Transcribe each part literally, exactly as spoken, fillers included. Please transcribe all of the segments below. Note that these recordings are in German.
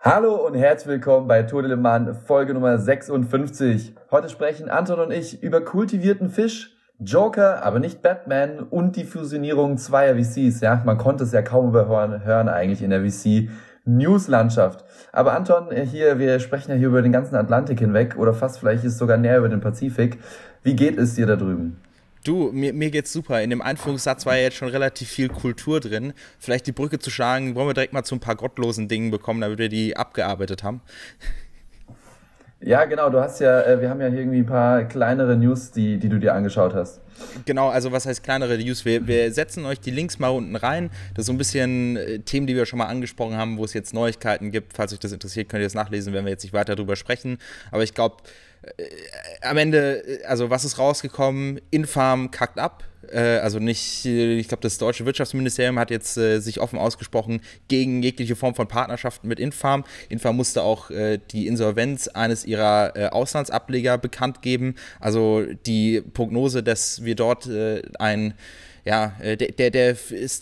Hallo und herzlich willkommen bei Tour de Le Mans, Folge Nummer sechsundfünfzig. Heute sprechen Anton und ich über kultivierten Fisch, Joker, aber nicht Batman und die Fusionierung zweier V Cs. Ja, man konnte es ja kaum überhören hören eigentlich in der V C-News-Landschaft. Aber Anton, hier, wir sprechen ja hier über den ganzen Atlantik hinweg oder fast vielleicht ist es sogar näher über den Pazifik. Wie geht es dir da drüben? Du, mir, mir geht's super. In dem Einführungssatz war ja jetzt schon relativ viel Kultur drin. Vielleicht die Brücke zu schlagen, wollen wir direkt mal zu ein paar gottlosen Dingen bekommen, damit wir die abgearbeitet haben. Ja, genau, du hast ja, äh, wir haben ja hier irgendwie ein paar kleinere News, die, die du dir angeschaut hast. Genau, also was heißt kleinere News? Wir, wir setzen euch die Links mal unten rein. Das ist so ein bisschen äh, Themen, die wir schon mal angesprochen haben, wo es jetzt Neuigkeiten gibt. Falls euch das interessiert, könnt ihr das nachlesen, wenn wir jetzt nicht weiter drüber sprechen. Aber ich glaube, äh, am Ende, also was ist rausgekommen? Infarm kackt ab. Äh, also nicht, ich glaube, das deutsche Wirtschaftsministerium hat jetzt äh, sich offen ausgesprochen gegen jegliche Form von Partnerschaften mit Infarm. Infarm musste auch äh, die Insolvenz eines ihrer äh, Auslandsableger bekannt geben. Also die Prognose, dass wir dort äh, ein Ja, der, der, der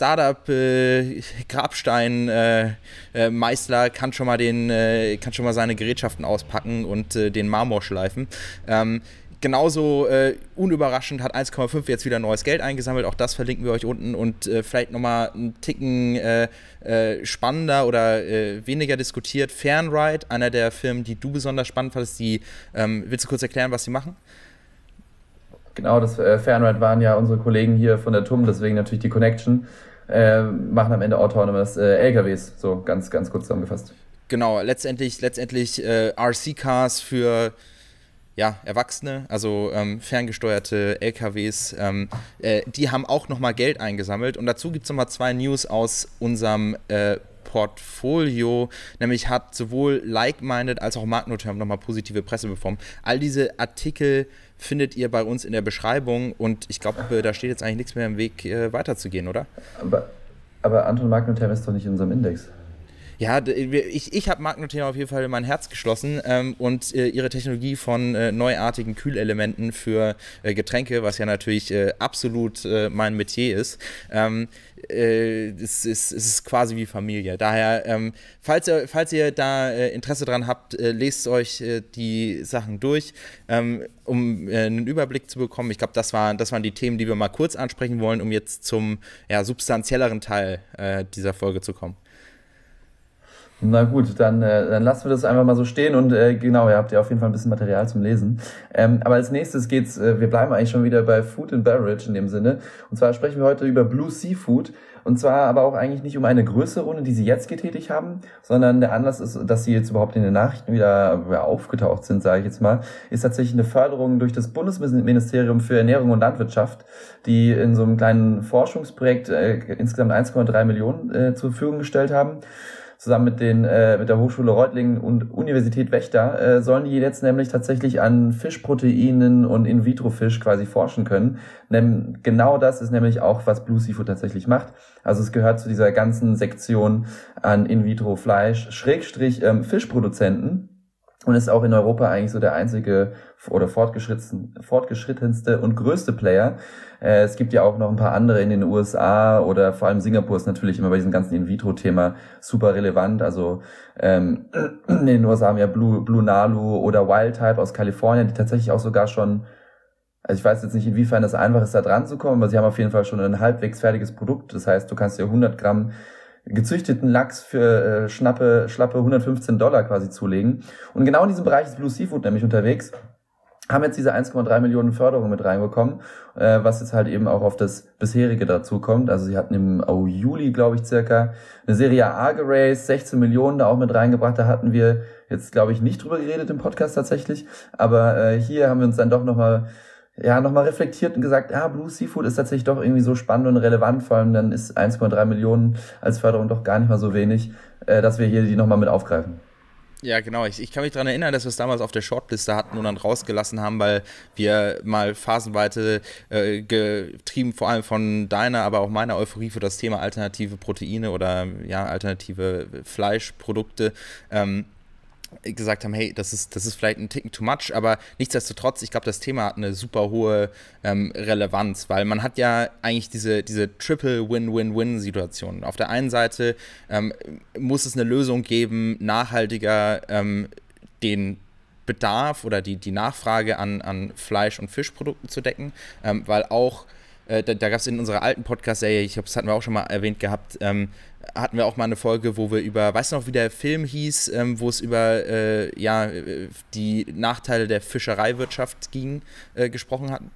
Startup-Grabstein-Meißler äh, äh, kann schon mal den, äh, kann schon mal seine Gerätschaften auspacken und äh, den Marmor schleifen. Ähm, genauso äh, unüberraschend hat eins Komma fünf jetzt wieder neues Geld eingesammelt. Auch das verlinken wir euch unten und äh, vielleicht nochmal einen Ticken äh, äh, spannender oder äh, weniger diskutiert. Fernride, einer der Firmen, die du besonders spannend fandest, die, ähm, willst du kurz erklären, was sie machen? Genau, das äh, Fernride waren ja unsere Kollegen hier von der T U M, deswegen natürlich die Connection, äh, machen am Ende autonomes äh, L K Ws, so ganz, ganz kurz zusammengefasst. Genau, letztendlich, letztendlich äh, R C-Cars für ja, Erwachsene, also ähm, ferngesteuerte L K Ws, ähm, äh, die haben auch nochmal Geld eingesammelt und dazu gibt es nochmal zwei News aus unserem äh, Portfolio, nämlich hat sowohl Like-Minded als auch Magnotherm nochmal positive Presse bekommen. All diese Artikel findet ihr bei uns in der Beschreibung und ich glaube, da steht jetzt eigentlich nichts mehr im Weg, äh, weiterzugehen, oder? Aber, aber Anton Magnotherm ist doch nicht in unserem Index. Ja, ich, ich habe Magnotherm auf jeden Fall in mein Herz geschlossen ähm, und äh, ihre Technologie von äh, neuartigen Kühlelementen für äh, Getränke, was ja natürlich äh, absolut äh, mein Metier ist, ähm, äh, es, ist, es ist quasi wie Familie. Daher, ähm, falls, ihr, falls ihr da äh, Interesse dran habt, äh, lest euch äh, die Sachen durch, ähm, um äh, einen Überblick zu bekommen. Ich glaube, das, war, das waren die Themen, die wir mal kurz ansprechen wollen, um jetzt zum ja, substanzielleren Teil äh, dieser Folge zu kommen. Na gut, dann, äh, dann lassen wir das einfach mal so stehen und äh, genau, ihr habt ja auf jeden Fall ein bisschen Material zum Lesen. Ähm, aber als nächstes geht's, äh, wir bleiben eigentlich schon wieder bei Food and Beverage in dem Sinne. Und zwar sprechen wir heute über Blue Seafood. Und zwar aber auch eigentlich nicht um eine größere Runde, die sie jetzt getätigt haben, sondern der Anlass ist, dass sie jetzt überhaupt in den Nachrichten wieder ja, aufgetaucht sind, sage ich jetzt mal, ist tatsächlich eine Förderung durch das Bundesministerium für Ernährung und Landwirtschaft, die in so einem kleinen Forschungsprojekt äh, insgesamt eins Komma drei Millionen äh, zur Verfügung gestellt haben. Zusammen mit den äh, mit der Hochschule Reutlingen und Universität Wächter äh, sollen die jetzt nämlich tatsächlich an Fischproteinen und In-vitro-Fisch quasi forschen können. Nem, genau das ist nämlich auch, was Blue Seafood tatsächlich macht. Also es gehört zu dieser ganzen Sektion an In-vitro-Fleisch, Schrägstrich ähm, Fischproduzenten. Und ist auch in Europa eigentlich so der einzige oder fortgeschritten, fortgeschrittenste und größte Player. Äh, es gibt ja auch noch ein paar andere in den U S A oder vor allem Singapur ist natürlich immer bei diesem ganzen In-vitro-Thema super relevant. Also ähm, in den U S A haben ja Blue, Blue Nalu oder Wildtype aus Kalifornien, die tatsächlich auch sogar schon, also ich weiß jetzt nicht, inwiefern das einfach ist, da dran zu kommen, aber sie haben auf jeden Fall schon ein halbwegs fertiges Produkt. Das heißt, du kannst dir hundert Gramm gezüchteten Lachs für äh, schnappe, schlappe hundertfünfzehn Dollar quasi zulegen. Und genau in diesem Bereich ist Blue Seafood nämlich unterwegs, haben jetzt diese eins Komma drei Millionen Förderung mit reinbekommen, äh, was jetzt halt eben auch auf das bisherige dazu kommt. Also sie hatten im oh, Juli, glaube ich, circa eine Serie A geraced, sechzehn Millionen da auch mit reingebracht. Da hatten wir jetzt, glaube ich, nicht drüber geredet im Podcast tatsächlich, aber äh, hier haben wir uns dann doch nochmal ja, nochmal reflektiert und gesagt, ja, Blue Seafood ist tatsächlich doch irgendwie so spannend und relevant, vor allem dann ist eins Komma drei Millionen als Förderung doch gar nicht mal so wenig, äh, dass wir hier die nochmal mit aufgreifen. Ja, genau. Ich, ich kann mich daran erinnern, dass wir es damals auf der Shortliste hatten und dann rausgelassen haben, weil wir mal phasenweise äh, getrieben, vor allem von deiner, aber auch meiner Euphorie für das Thema alternative Proteine oder ja, alternative Fleischprodukte, ähm, gesagt haben, hey, das ist, das ist vielleicht ein Ticken too much, aber nichtsdestotrotz, ich glaube, das Thema hat eine super hohe ähm, Relevanz, weil man hat ja eigentlich diese, diese Triple-Win-Win-Win-Situation. Auf der einen Seite ähm, muss es eine Lösung geben, nachhaltiger ähm, den Bedarf oder die, die Nachfrage an, an Fleisch- und Fischprodukten zu decken, ähm, weil auch äh, da, da gab es in unserer alten Podcast-Serie, ich glaube, das hatten wir auch schon mal erwähnt gehabt, ähm, hatten wir auch mal eine Folge, wo wir über, weißt du noch, wie der Film hieß, ähm, wo es über äh, ja, die Nachteile der Fischereiwirtschaft ging, äh, gesprochen hatten?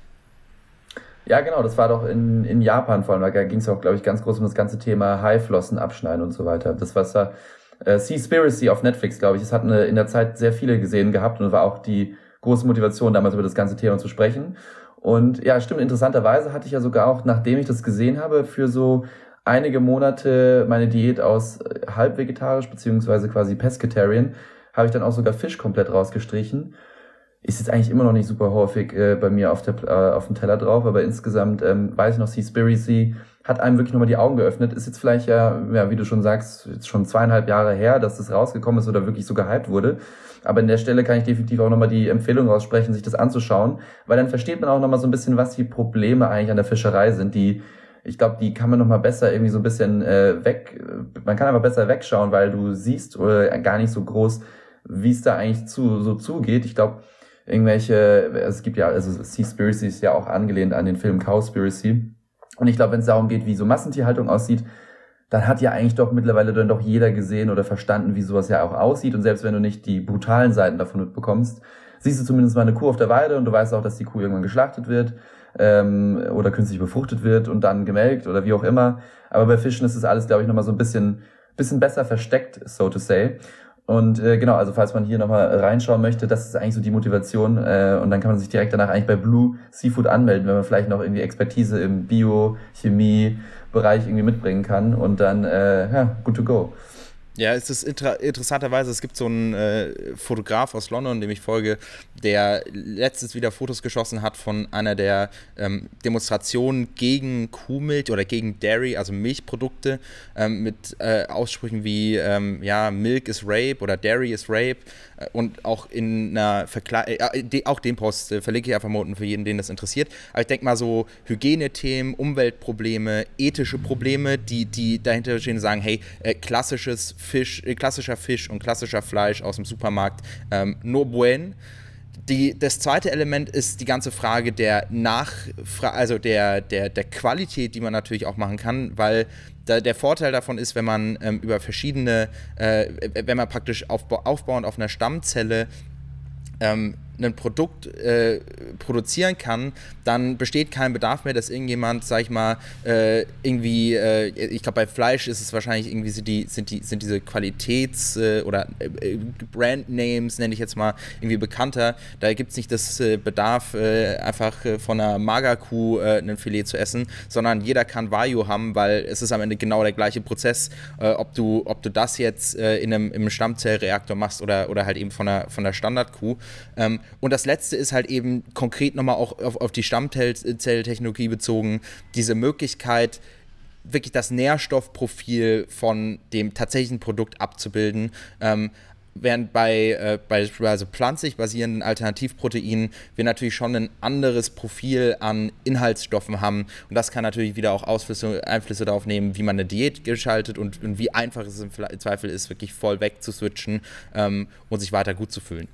Ja, genau, das war doch in, in Japan vor allem, da ging es auch, glaube ich, ganz groß um das ganze Thema Haiflossen abschneiden und so weiter. Das war da äh, Seaspiracy auf Netflix, glaube ich, das hatten in der Zeit sehr viele gesehen gehabt und war auch die große Motivation, damals über das ganze Thema zu sprechen. Und ja, stimmt, interessanterweise hatte ich ja sogar auch, nachdem ich das gesehen habe, für so einige Monate meine Diät aus halb vegetarisch beziehungsweise quasi Pescatarian, habe ich dann auch sogar Fisch komplett rausgestrichen. Ist jetzt eigentlich immer noch nicht super häufig äh, bei mir auf, der, äh, auf dem Teller drauf, aber insgesamt ähm, weiß ich noch, Seaspiracy hat einem wirklich nochmal die Augen geöffnet. Ist jetzt vielleicht ja, ja, wie du schon sagst, jetzt schon zweieinhalb Jahre her, dass das rausgekommen ist oder wirklich so gehypt wurde. Aber an der Stelle kann ich definitiv auch nochmal die Empfehlung aussprechen, sich das anzuschauen, weil dann versteht man auch nochmal so ein bisschen, was die Probleme eigentlich an der Fischerei sind, die ich glaube, die kann man noch mal besser irgendwie so ein bisschen äh, weg, man kann aber besser wegschauen, weil du siehst oder gar nicht so groß, wie es da eigentlich zu so zugeht. Ich glaube, irgendwelche, es gibt ja, also Seaspiracy ist ja auch angelehnt an den Film Cowspiracy. Und ich glaube, wenn es darum geht, wie so Massentierhaltung aussieht, dann hat ja eigentlich doch mittlerweile dann doch jeder gesehen oder verstanden, wie sowas ja auch aussieht. Und selbst wenn du nicht die brutalen Seiten davon mitbekommst, siehst du zumindest mal eine Kuh auf der Weide und du weißt auch, dass die Kuh irgendwann geschlachtet wird. Ähm, oder künstlich befruchtet wird und dann gemelkt oder wie auch immer. Aber bei Fischen ist das alles, glaube ich, nochmal so ein bisschen, bisschen besser versteckt, so to say. Und äh, genau, also falls man hier nochmal reinschauen möchte, das ist eigentlich so die Motivation. Äh, und dann kann man sich direkt danach eigentlich bei Blue Seafood anmelden, wenn man vielleicht noch irgendwie Expertise im Bio-, Chemie-Bereich irgendwie mitbringen kann. Und dann, äh, ja, good to go. Ja, es ist inter- interessanterweise, es gibt so einen äh, Fotograf aus London, dem ich folge, der letztens wieder Fotos geschossen hat von einer der ähm, Demonstrationen gegen Kuhmilch oder gegen Dairy, also Milchprodukte, ähm, mit äh, Aussprüchen wie ähm, ja, Milk is Rape oder Dairy is Rape äh, und auch in einer Verkle- äh, de- auch den Post äh, verlinke ich einfach mal unten für jeden, den das interessiert. Aber ich denke mal so Hygienethemen, Umweltprobleme, ethische Probleme, die, die dahinter stehen, sagen, hey, äh, klassisches Fisch, äh, klassischer Fisch und klassischer Fleisch aus dem Supermarkt, ähm, no buen. Die, das zweite Element ist die ganze Frage der Nachfra- also der, der, der Qualität, die man natürlich auch machen kann, weil da, der Vorteil davon ist, wenn man ähm, über verschiedene, äh, wenn man praktisch aufba- aufbauend auf einer Stammzelle ähm, ein Produkt äh, produzieren kann, dann besteht kein Bedarf mehr, dass irgendjemand, sag ich mal, äh, irgendwie, äh, ich glaube bei Fleisch ist es wahrscheinlich irgendwie sind die, sind die, sind diese Qualitäts- äh, oder äh, Brandnames, nenne ich jetzt mal, irgendwie bekannter. Da gibt es nicht das äh, Bedarf, äh, einfach äh, von einer Magerkuh äh, ein Filet zu essen, sondern jeder kann Wagyu haben, weil es ist am Ende genau der gleiche Prozess, äh, ob du, ob du das jetzt äh, in einem, im Stammzellreaktor machst oder, oder halt eben von der, von der Standardkuh. Ähm, Und das Letzte ist halt eben konkret nochmal auch auf, auf die Stammzelltechnologie bezogen, diese Möglichkeit, wirklich das Nährstoffprofil von dem tatsächlichen Produkt abzubilden. Ähm, während bei äh, beispielsweise pflanzlich basierenden Alternativproteinen wir natürlich schon ein anderes Profil an Inhaltsstoffen haben. Und das kann natürlich wieder auch Ausflüsse, Einflüsse darauf nehmen, wie man eine Diät gestaltet und, und wie einfach es im Zweifel ist, wirklich voll wegzuswitchen ähm, und sich weiter gut zu fühlen.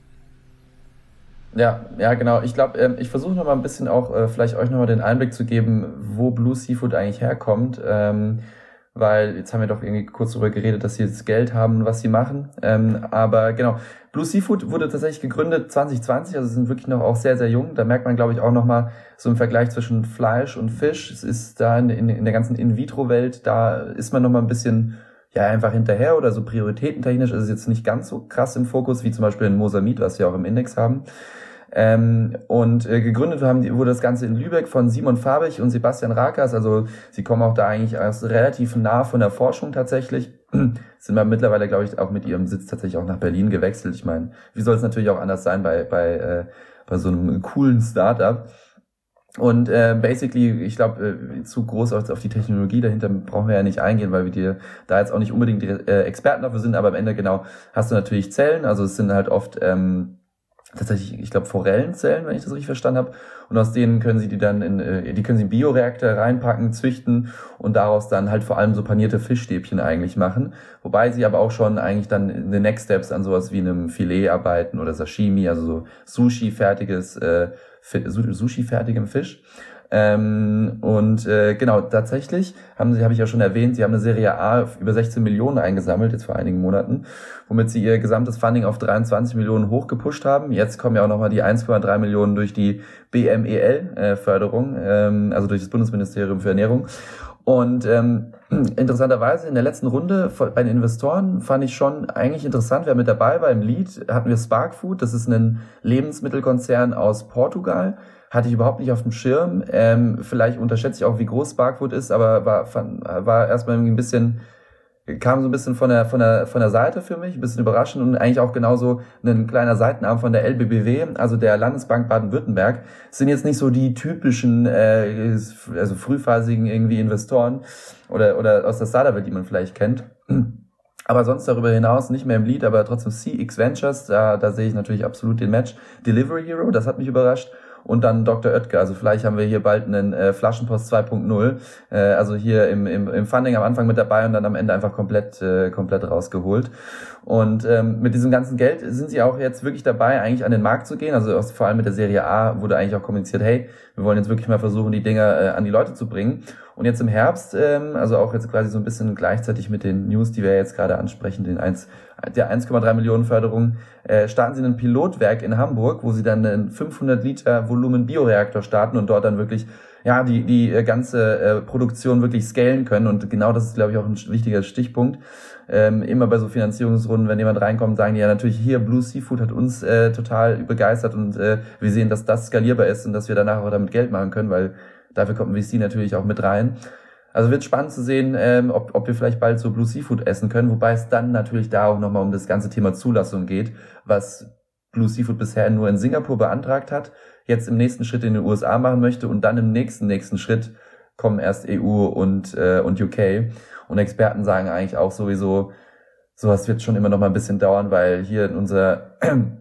Ja, ja, genau. Ich glaube, ähm, ich versuche noch mal ein bisschen auch äh, vielleicht euch noch mal den Einblick zu geben, wo Blue Seafood eigentlich herkommt, ähm, weil jetzt haben wir doch irgendwie kurz darüber geredet, dass sie jetzt Geld haben, was sie machen. Ähm, aber genau, Blue Seafood wurde tatsächlich gegründet zwanzig zwanzig, also sie sind wirklich noch auch sehr, sehr jung. Da merkt man, glaube ich, auch noch mal so im Vergleich zwischen Fleisch und Fisch. Es ist da in, in, in der ganzen In-vitro-Welt, da ist man noch mal ein bisschen ja einfach hinterher oder so prioritätentechnisch ist es jetzt nicht ganz so krass im Fokus, wie zum Beispiel in Mosamid, was wir auch im Index haben. Ähm, und äh, gegründet haben die, wurde das Ganze in Lübeck von Simon Fabich und Sebastian Rakers, also sie kommen auch da eigentlich aus relativ nah von der Forschung tatsächlich, sind wir mittlerweile, glaube ich, auch mit ihrem Sitz tatsächlich auch nach Berlin gewechselt. Ich meine, wie soll es natürlich auch anders sein bei bei äh, bei so einem coolen Startup? Und äh, basically, ich glaube, äh, zu groß auf, auf die Technologie dahinter brauchen wir ja nicht eingehen, weil wir dir da jetzt auch nicht unbedingt die äh, Experten dafür sind, aber am Ende genau hast du natürlich Zellen, also es sind halt oft ähm, tatsächlich, ich glaube, Forellenzellen, wenn ich das richtig verstanden habe. Und aus denen können sie die dann in, äh, die können sie in Bioreaktor reinpacken, züchten und daraus dann halt vor allem so panierte Fischstäbchen eigentlich machen. Wobei sie aber auch schon eigentlich dann in den Next Steps an sowas wie einem Filet arbeiten oder Sashimi, also so Sushi-fertiges, äh, Sushi-fertigem Fisch. Ähm, und äh, genau, tatsächlich haben sie, habe ich ja schon erwähnt, sie haben eine Serie A über sechzehn Millionen eingesammelt, jetzt vor einigen Monaten, womit sie ihr gesamtes Funding auf dreiundzwanzig Millionen hochgepusht haben. Jetzt kommen ja auch nochmal die eins Komma drei Millionen durch die B M E L-Förderung, ähm, also durch das Bundesministerium für Ernährung. Und ähm, interessanterweise in der letzten Runde bei den Investoren fand ich schon eigentlich interessant, wer mit dabei war. Im Lead hatten wir Spark Food, das ist ein Lebensmittelkonzern aus Portugal. Hatte ich überhaupt nicht auf dem Schirm. Ähm, vielleicht unterschätze ich auch, wie groß Spark Food ist, aber war, fand, war erstmal irgendwie ein bisschen, kam so ein bisschen von der, von der, von der Seite für mich, ein bisschen überraschend und eigentlich auch genauso ein kleiner Seitenarm von der L B B W, also der Landesbank Baden-Württemberg. Sind jetzt nicht so die typischen, äh, also frühphasigen irgendwie Investoren oder, oder aus der Startup-Welt, die man vielleicht kennt. Aber sonst darüber hinaus nicht mehr im Lead, aber trotzdem C X Ventures, da, da sehe ich natürlich absolut den Match. Delivery Hero, das hat mich überrascht. Und dann Doktor Oetker, also vielleicht haben wir hier bald einen äh, Flaschenpost zwei Punkt null, äh, also hier im, im, im Funding am Anfang mit dabei und dann am Ende einfach komplett äh, komplett rausgeholt. Und ähm, mit diesem ganzen Geld sind sie auch jetzt wirklich dabei, eigentlich an den Markt zu gehen, also vor allem mit der Serie A wurde eigentlich auch kommuniziert, hey, wir wollen jetzt wirklich mal versuchen, die Dinger äh, an die Leute zu bringen. Und jetzt im Herbst, ähm, also auch jetzt quasi so ein bisschen gleichzeitig mit den News, die wir jetzt gerade ansprechen, den eins, der eins Komma drei Millionen Förderung, äh, starten sie ein Pilotwerk in Hamburg, wo sie dann einen fünfhundert Liter Volumen Bioreaktor starten und dort dann wirklich ja die die ganze äh, Produktion wirklich scalen können. Und genau das ist, glaube ich, auch ein wichtiger Stichpunkt. Ähm, immer bei so Finanzierungsrunden, wenn jemand reinkommt, sagen die ja natürlich, hier, Blue Seafood hat uns äh, total begeistert und äh, wir sehen, dass das skalierbar ist und dass wir danach auch damit Geld machen können, weil dafür kommt ein V C natürlich auch mit rein. Also wird spannend zu sehen, ähm, ob, ob wir vielleicht bald so Blue Seafood essen können, wobei es dann natürlich da auch nochmal um das ganze Thema Zulassung geht, was Blue Seafood bisher nur in Singapur beantragt hat, jetzt im nächsten Schritt in den U S A machen möchte und dann im nächsten nächsten Schritt kommen erst E U und äh, und U K. Und Experten sagen eigentlich auch sowieso, sowas wird schon immer noch mal ein bisschen dauern, weil hier in unser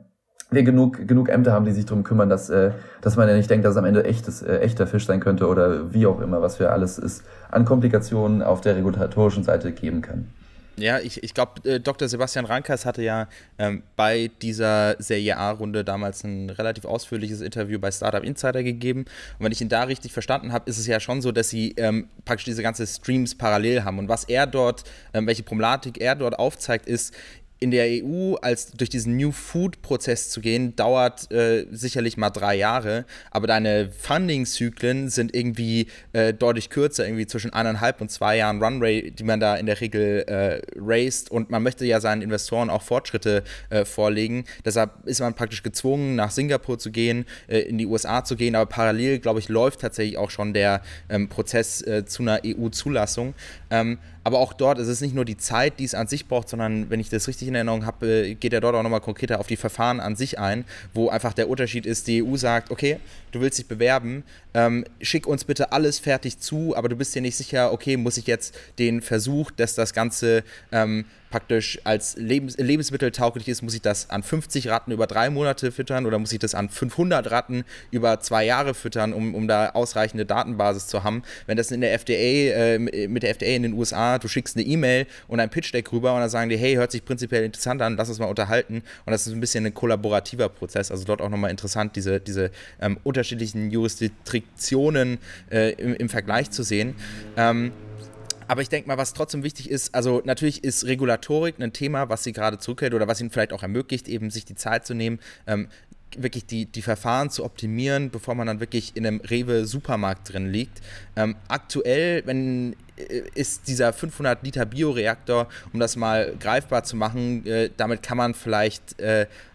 wir genug genug Ämter haben, die sich darum kümmern, dass äh, dass man ja nicht denkt, dass es am Ende echtes äh, echter Fisch sein könnte oder wie auch immer, was für alles es an Komplikationen auf der regulatorischen Seite geben kann. Ja, ich, ich glaube, äh, Doktor Sebastian Rankas hatte ja ähm, bei dieser Serie A-Runde damals ein relativ ausführliches Interview bei Startup Insider gegeben. Und wenn ich ihn da richtig verstanden habe, ist es ja schon so, dass sie ähm, praktisch diese ganze Streams parallel haben. Und was er dort, ähm, welche Problematik er dort aufzeigt, ist, in der E U als durch diesen New Food-Prozess zu gehen, dauert äh, sicherlich mal drei Jahre, aber deine Funding-Zyklen sind irgendwie äh, deutlich kürzer, irgendwie zwischen eineinhalb und zwei Jahren Runway, die man da in der Regel äh, raised, und man möchte ja seinen Investoren auch Fortschritte äh, vorlegen. Deshalb ist man praktisch gezwungen, nach Singapur zu gehen, äh, in die U S A zu gehen, aber parallel, glaube ich, läuft tatsächlich auch schon der ähm, Prozess äh, zu einer E U-Zulassung. Ähm, aber auch dort ist es nicht nur die Zeit, die es an sich braucht, sondern, wenn ich das richtig in Erinnerung habe, geht er dort auch nochmal konkreter auf die Verfahren an sich ein, wo einfach der Unterschied ist, die E U sagt, okay, du willst dich bewerben, ähm, schick uns bitte alles fertig zu, aber du bist dir nicht sicher, okay, muss ich jetzt den Versuch, dass das Ganze ähm, praktisch als Lebens lebensmitteltauglich ist, muss ich das an fünfzig Ratten über drei Monate füttern oder muss ich das an fünfhundert Ratten über zwei Jahre füttern, um, um da ausreichende Datenbasis zu haben. Wenn das in der F D A, äh, mit der F D A in den U S A, du schickst eine E-Mail und ein Pitch-Deck rüber und dann sagen die, hey, hört sich prinzipiell interessant an, lass uns mal unterhalten, und das ist ein bisschen ein kollaborativer Prozess, also dort auch nochmal interessant, diese, diese ähm, unterschiedlichen Jurisdiktionen äh, im, im Vergleich zu sehen. Ähm, Aber ich denke mal, was trotzdem wichtig ist, also natürlich ist Regulatorik ein Thema, was sie gerade zurückhält oder was ihnen vielleicht auch ermöglicht, eben sich die Zeit zu nehmen, ähm, wirklich die, die Verfahren zu optimieren, bevor man dann wirklich in einem Rewe-Supermarkt drin liegt. Ähm, aktuell, wenn ist dieser fünfhundert Liter Bioreaktor, um das mal greifbar zu machen, äh, damit kann man vielleicht äh,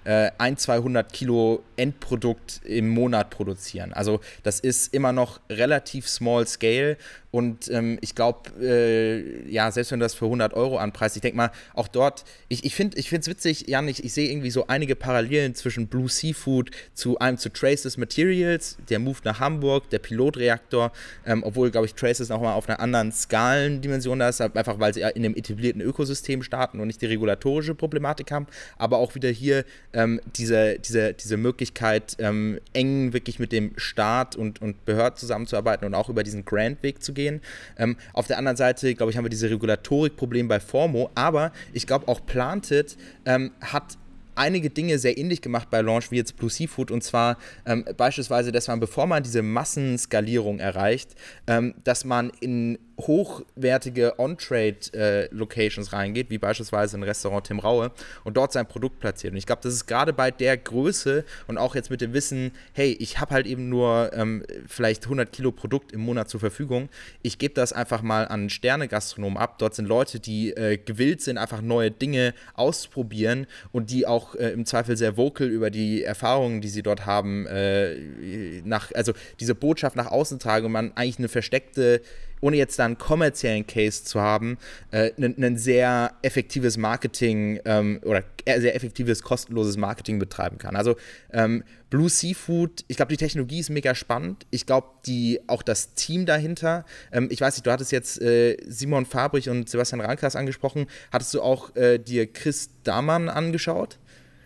äh, ein, zweihundert Kilo Endprodukt im Monat produzieren. Also das ist immer noch relativ small scale. Und ähm, ich glaube, äh, ja, selbst wenn du das für hundert Euro anpreist, ich denke mal, auch dort, ich, ich finde ich es witzig, Jan, ich, ich sehe irgendwie so einige Parallelen zwischen Blue Seafood zu einem zu Traces Materials, der Move nach Hamburg, der Pilotreaktor, ähm, obwohl, glaube ich, Traces nochmal auf einer anderen Skalendimension da ist, einfach weil sie in einem etablierten Ökosystem starten und nicht die regulatorische Problematik haben, aber auch wieder hier ähm, diese, diese, diese Möglichkeit, ähm, eng wirklich mit dem Staat und, und Behörden zusammenzuarbeiten und auch über diesen Grant-Weg zu gehen. Ähm, auf der anderen Seite, glaube ich, haben wir diese Regulatorik-Probleme bei Formo, aber ich glaube auch Planted ähm, hat einige Dinge sehr ähnlich gemacht bei Launch wie jetzt Blue Seafood, und zwar ähm, beispielsweise, dass man, bevor man diese Massenskalierung erreicht, ähm, dass man in hochwertige On-Trade-Locations äh, reingeht, wie beispielsweise ein Restaurant Tim Raue, und dort sein Produkt platziert. Und ich glaube, das ist gerade bei der Größe und auch jetzt mit dem Wissen, hey, ich habe halt eben nur ähm, vielleicht hundert Kilo Produkt im Monat zur Verfügung, ich gebe das einfach mal an einen Sterne-Gastronom ab. Dort sind Leute, die äh, gewillt sind, einfach neue Dinge auszuprobieren und die auch äh, im Zweifel sehr vocal über die Erfahrungen, die sie dort haben, äh, nach, also diese Botschaft nach außen tragen und man eigentlich eine versteckte, ohne jetzt da einen kommerziellen Case zu haben, äh, ein, ein sehr effektives Marketing ähm, oder sehr effektives, kostenloses Marketing betreiben kann. Also ähm, Blue Seafood, ich glaube, die Technologie ist mega spannend. Ich glaube, die auch das Team dahinter, ähm, ich weiß nicht, du hattest jetzt äh, Simon Fabrich und Sebastian Rankas angesprochen. Hattest du auch äh, dir Chris Damann angeschaut?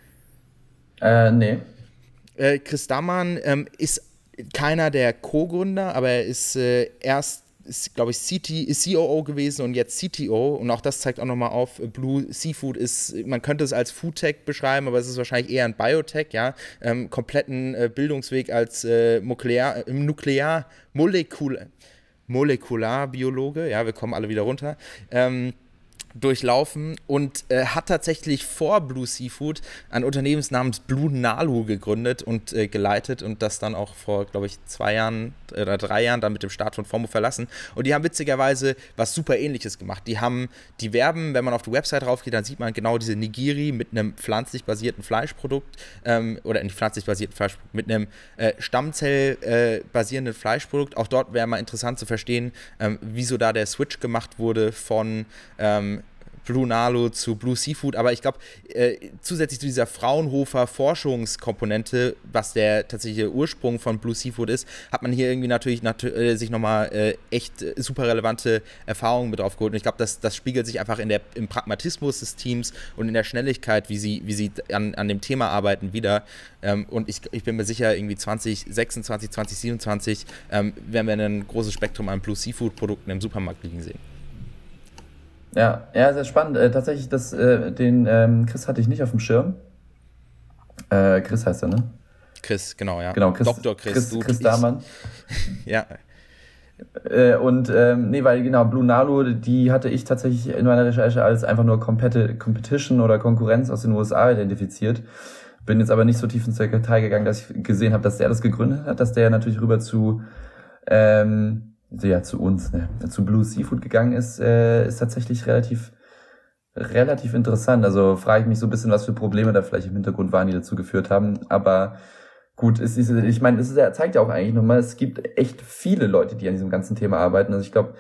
Äh, nee. Äh, Chris Damann ähm, ist keiner der Co-Gründer, aber er ist äh, erst ist, glaube ich, C T, ist C O O gewesen und jetzt C T O, und auch das zeigt auch nochmal auf, Blue Seafood ist, man könnte es als Foodtech beschreiben, aber es ist wahrscheinlich eher ein Biotech, ja, ähm, kompletten äh, Bildungsweg als äh, Nuklear, Nuklear, Molekul, Molekularbiologe, ja, wir kommen alle wieder runter, ähm, durchlaufen und äh, hat tatsächlich vor Blue Seafood ein Unternehmen namens Blue Nalu gegründet und äh, geleitet und das dann auch vor, glaube ich, zwei Jahren oder drei Jahren dann mit dem Start von Formo verlassen. Und die haben witzigerweise was super Ähnliches gemacht. Die haben, die werben, wenn man auf die Website raufgeht, dann sieht man genau diese Nigiri mit einem pflanzlich basierten Fleischprodukt ähm, oder nicht pflanzlich basierten Fleischprodukt, mit einem äh, Stammzell äh, basierenden Fleischprodukt. Auch dort wäre mal interessant zu verstehen, ähm, wieso da der Switch gemacht wurde von ähm, Blue Nalu zu Blue Seafood, aber ich glaube, äh, zusätzlich zu dieser Fraunhofer-Forschungskomponente, was der tatsächliche Ursprung von Blue Seafood ist, hat man hier irgendwie natürlich nat- äh, sich nochmal äh, echt äh, super relevante Erfahrungen mit draufgeholt. Und ich glaube, das, das spiegelt sich einfach in der, im Pragmatismus des Teams und in der Schnelligkeit, wie sie, wie sie an, an dem Thema arbeiten, wieder. Ähm, und ich, ich bin mir sicher, irgendwie zwanzig sechsundzwanzig, zwanzig siebenundzwanzig ähm, werden wir ein großes Spektrum an Blue Seafood-Produkten im Supermarkt liegen sehen. Ja, ja, sehr spannend. Äh, tatsächlich, das, äh, den ähm, Chris hatte ich nicht auf dem Schirm. Äh, Chris heißt er, ne? Chris, genau, ja. Genau, Chris, Doktor Chris. Chris, du, Chris ich, Damann. Ja. Äh, und, ähm, nee, weil genau, Blue Nalu, die hatte ich tatsächlich in meiner Recherche als einfach nur Competi- Competition oder Konkurrenz aus den U S A identifiziert. Bin jetzt aber nicht so tief ins Detail gegangen, dass ich gesehen habe, dass der das gegründet hat, dass der natürlich rüber zu, ähm, ja, zu uns, ne, zu Blue Seafood gegangen ist, äh, ist tatsächlich relativ, relativ interessant. Also frage ich mich so ein bisschen, was für Probleme da vielleicht im Hintergrund waren, die dazu geführt haben. Aber gut, es ist, ich meine, es ist, er zeigt ja auch eigentlich nochmal, es gibt echt viele Leute, die an diesem ganzen Thema arbeiten. Also ich glaube,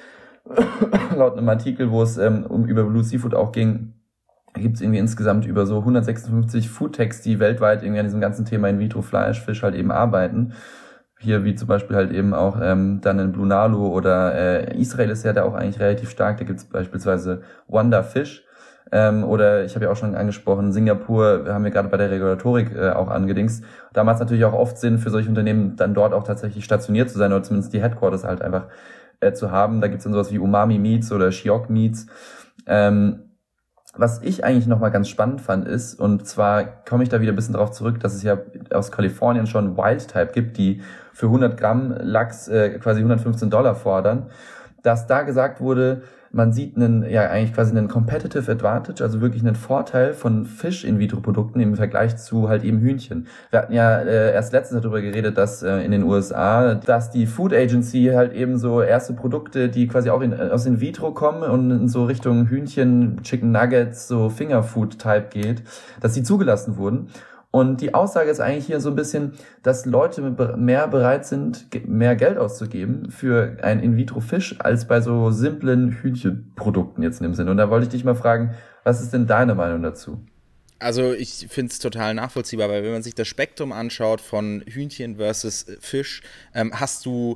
laut einem Artikel, wo es ähm, um über Blue Seafood auch ging, gibt es irgendwie insgesamt über so hundertsechsundfünfzig Foodtechs, die weltweit irgendwie an diesem ganzen Thema In-vitro-Fleisch, Fisch halt eben arbeiten. Hier wie zum Beispiel halt eben auch ähm, dann in Blue Nalu oder äh, Israel ist ja da auch eigentlich relativ stark. Da gibt's beispielsweise Wonder Fish ähm, oder ich habe ja auch schon angesprochen, Singapur haben wir gerade bei der Regulatorik äh, auch angedingst. Da macht es natürlich auch oft Sinn für solche Unternehmen dann dort auch tatsächlich stationiert zu sein oder zumindest die Headquarters halt einfach äh, zu haben. Da gibt's dann sowas wie Umami Meats oder Shiok Meats. Ähm, Was ich eigentlich nochmal ganz spannend fand ist, und zwar komme ich da wieder ein bisschen drauf zurück, dass es ja aus Kalifornien schon Wild Type gibt, die für hundert Gramm Lachs äh, quasi hundertfünfzehn Dollar fordern. dass da gesagt wurde, man sieht einen, ja, eigentlich quasi einen Competitive Advantage, also wirklich einen Vorteil von Fisch-In-vitro-Produkten im Vergleich zu halt eben Hühnchen. Wir hatten ja äh, erst letztens darüber geredet, dass äh, in den U S A, dass die Food Agency halt eben so erste Produkte, die quasi auch in, aus In-vitro kommen und in so Richtung Hühnchen, Chicken Nuggets, so Fingerfood-Type geht, dass die zugelassen wurden. Und die Aussage ist eigentlich hier so ein bisschen, dass Leute mehr bereit sind, mehr Geld auszugeben für einen In-vitro-Fisch als bei so simplen Hühnchenprodukten jetzt in dem Sinne. Und da wollte ich dich mal fragen, was ist denn deine Meinung dazu? Also ich finde es total nachvollziehbar, weil wenn man sich das Spektrum anschaut von Hühnchen versus Fisch, ähm, hast du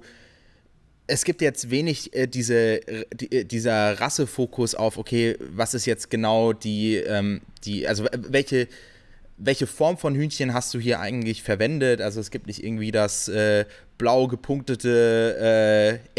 es gibt jetzt wenig äh, diese, die, dieser Rassefokus auf, okay, was ist jetzt genau die, ähm, die also welche welche Form von Hühnchen hast du hier eigentlich verwendet? Also es gibt nicht irgendwie das äh, blau gepunktete äh,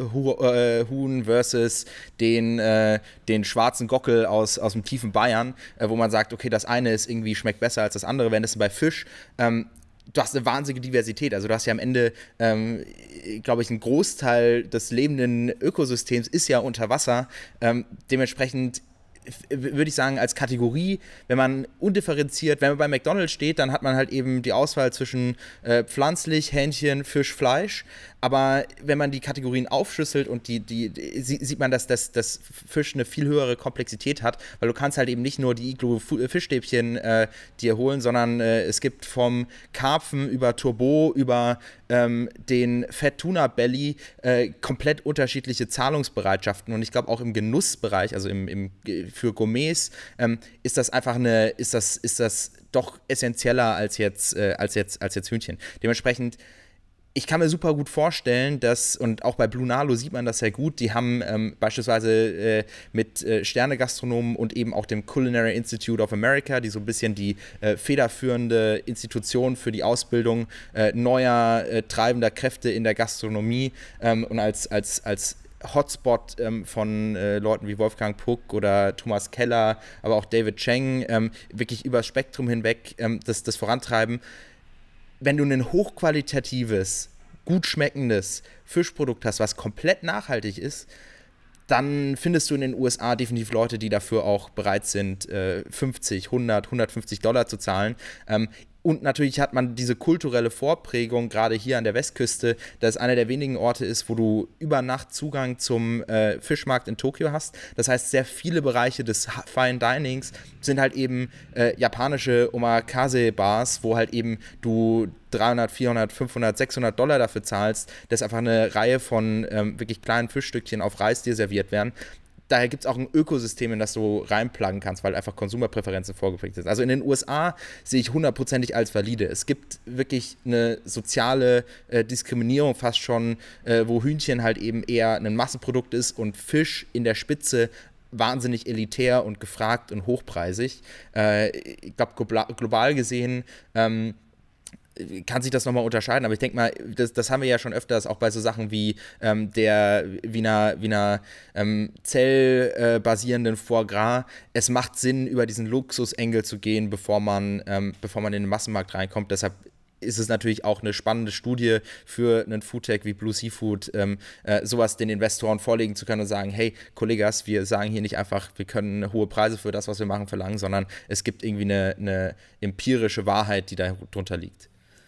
Elbhuhn versus den, äh, den schwarzen Gockel aus, aus dem tiefen Bayern, äh, wo man sagt, okay, das eine ist irgendwie schmeckt besser als das andere, wenn es bei Fisch ähm, du hast eine wahnsinnige Diversität. Also du hast ja am Ende, ähm, glaube ich, ein Großteil des lebenden Ökosystems ist ja unter Wasser. Ähm, dementsprechend würde ich sagen, als Kategorie, wenn man undifferenziert, wenn man bei McDonald's steht, dann hat man halt eben die Auswahl zwischen äh, pflanzlich, Hähnchen, Fisch, Fleisch. Aber wenn man die Kategorien aufschlüsselt und die, die, die sieht man, dass das dass Fisch eine viel höhere Komplexität hat, weil du kannst halt eben nicht nur die Iglo-Fischstäbchen äh, dir holen, sondern äh, es gibt vom Karpfen über Turbo, über ähm, den Fett-Tuna-Belly äh, komplett unterschiedliche Zahlungsbereitschaften. Und ich glaube auch im Genussbereich, also im, im, für Gourmets, ähm, ist das einfach eine, ist das, ist das doch essentieller als jetzt, äh, als jetzt, als jetzt Hühnchen. Dementsprechend ich kann mir super gut vorstellen, dass, und auch bei Blue Nalo sieht man das sehr gut, die haben ähm, beispielsweise äh, mit äh, Sterne-Gastronomen und eben auch dem Culinary Institute of America, die so ein bisschen die äh, federführende Institution für die Ausbildung äh, neuer, äh, treibender Kräfte in der Gastronomie ähm, und als, als, als Hotspot ähm, von äh, Leuten wie Wolfgang Puck oder Thomas Keller, aber auch David Cheng, ähm, wirklich übers Spektrum hinweg ähm, das, das vorantreiben. Wenn du ein hochqualitatives, gut schmeckendes Fischprodukt hast, was komplett nachhaltig ist, dann findest du in den U S A definitiv Leute, die dafür auch bereit sind, fünfzig, hundert, hundertfünfzig Dollar zu zahlen. Und natürlich hat man diese kulturelle Vorprägung, gerade hier an der Westküste, dass es einer der wenigen Orte ist, wo du über Nacht Zugang zum äh, Fischmarkt in Tokio hast. Das heißt, sehr viele Bereiche des Fine Dinings sind halt eben äh, japanische Omakase-Bars, wo halt eben du dreihundert, vierhundert, fünfhundert, sechshundert Dollar dafür zahlst, dass einfach eine Reihe von ähm, wirklich kleinen Fischstückchen auf Reis dir serviert werden. Daher gibt es auch ein Ökosystem, in das du reinpluggen kannst, weil einfach Konsumerpräferenzen vorgeprägt sind. Also in den U S A sehe ich hundertprozentig als valide. Es gibt wirklich eine soziale äh, Diskriminierung fast schon, äh, wo Hühnchen halt eben eher ein Massenprodukt ist und Fisch in der Spitze wahnsinnig elitär und gefragt und hochpreisig. Äh, ich glaube, global gesehen ähm, kann sich das nochmal unterscheiden, aber ich denke mal, das, das haben wir ja schon öfters auch bei so Sachen wie ähm, der Wiener, Wiener ähm, zellbasierenden Foie Gras. Es macht Sinn, über diesen Luxusengel zu gehen, bevor man, ähm, bevor man in den Massenmarkt reinkommt. Deshalb ist es natürlich auch eine spannende Studie für einen Foodtech wie Blue Seafood, ähm, äh, sowas den Investoren vorlegen zu können und sagen, hey, Kollegas, wir sagen hier nicht einfach, wir können hohe Preise für das, was wir machen, verlangen, sondern es gibt irgendwie eine, eine empirische Wahrheit, die darunter liegt.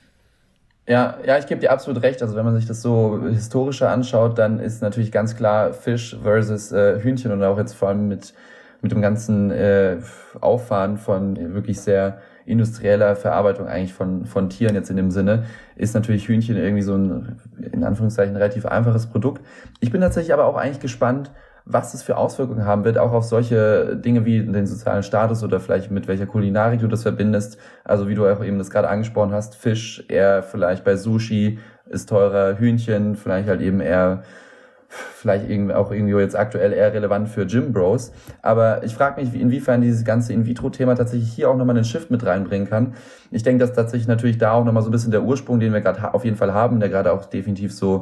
Ja, ja, ich gebe dir absolut recht. Also wenn man sich das so historischer anschaut, dann ist natürlich ganz klar Fisch versus äh, Hühnchen und auch jetzt vor allem mit mit dem ganzen äh, Auffahren von wirklich sehr industrieller Verarbeitung eigentlich von von Tieren jetzt in dem Sinne, ist natürlich Hühnchen irgendwie so ein, in Anführungszeichen, relativ einfaches Produkt. Ich bin tatsächlich aber auch eigentlich gespannt, was das für Auswirkungen haben wird, auch auf solche Dinge wie den sozialen Status oder vielleicht mit welcher Kulinarik du das verbindest. Also wie du auch eben das gerade angesprochen hast, Fisch eher vielleicht bei Sushi ist teurer, Hühnchen vielleicht halt eben eher, vielleicht irgendwie auch irgendwie jetzt aktuell eher relevant für Gym Bros. Aber ich frage mich, inwiefern dieses ganze In-vitro-Thema tatsächlich hier auch nochmal einen Shift mit reinbringen kann. Ich denke, dass tatsächlich natürlich da auch nochmal so ein bisschen der Ursprung, den wir gerade auf jeden Fall haben, der gerade auch definitiv so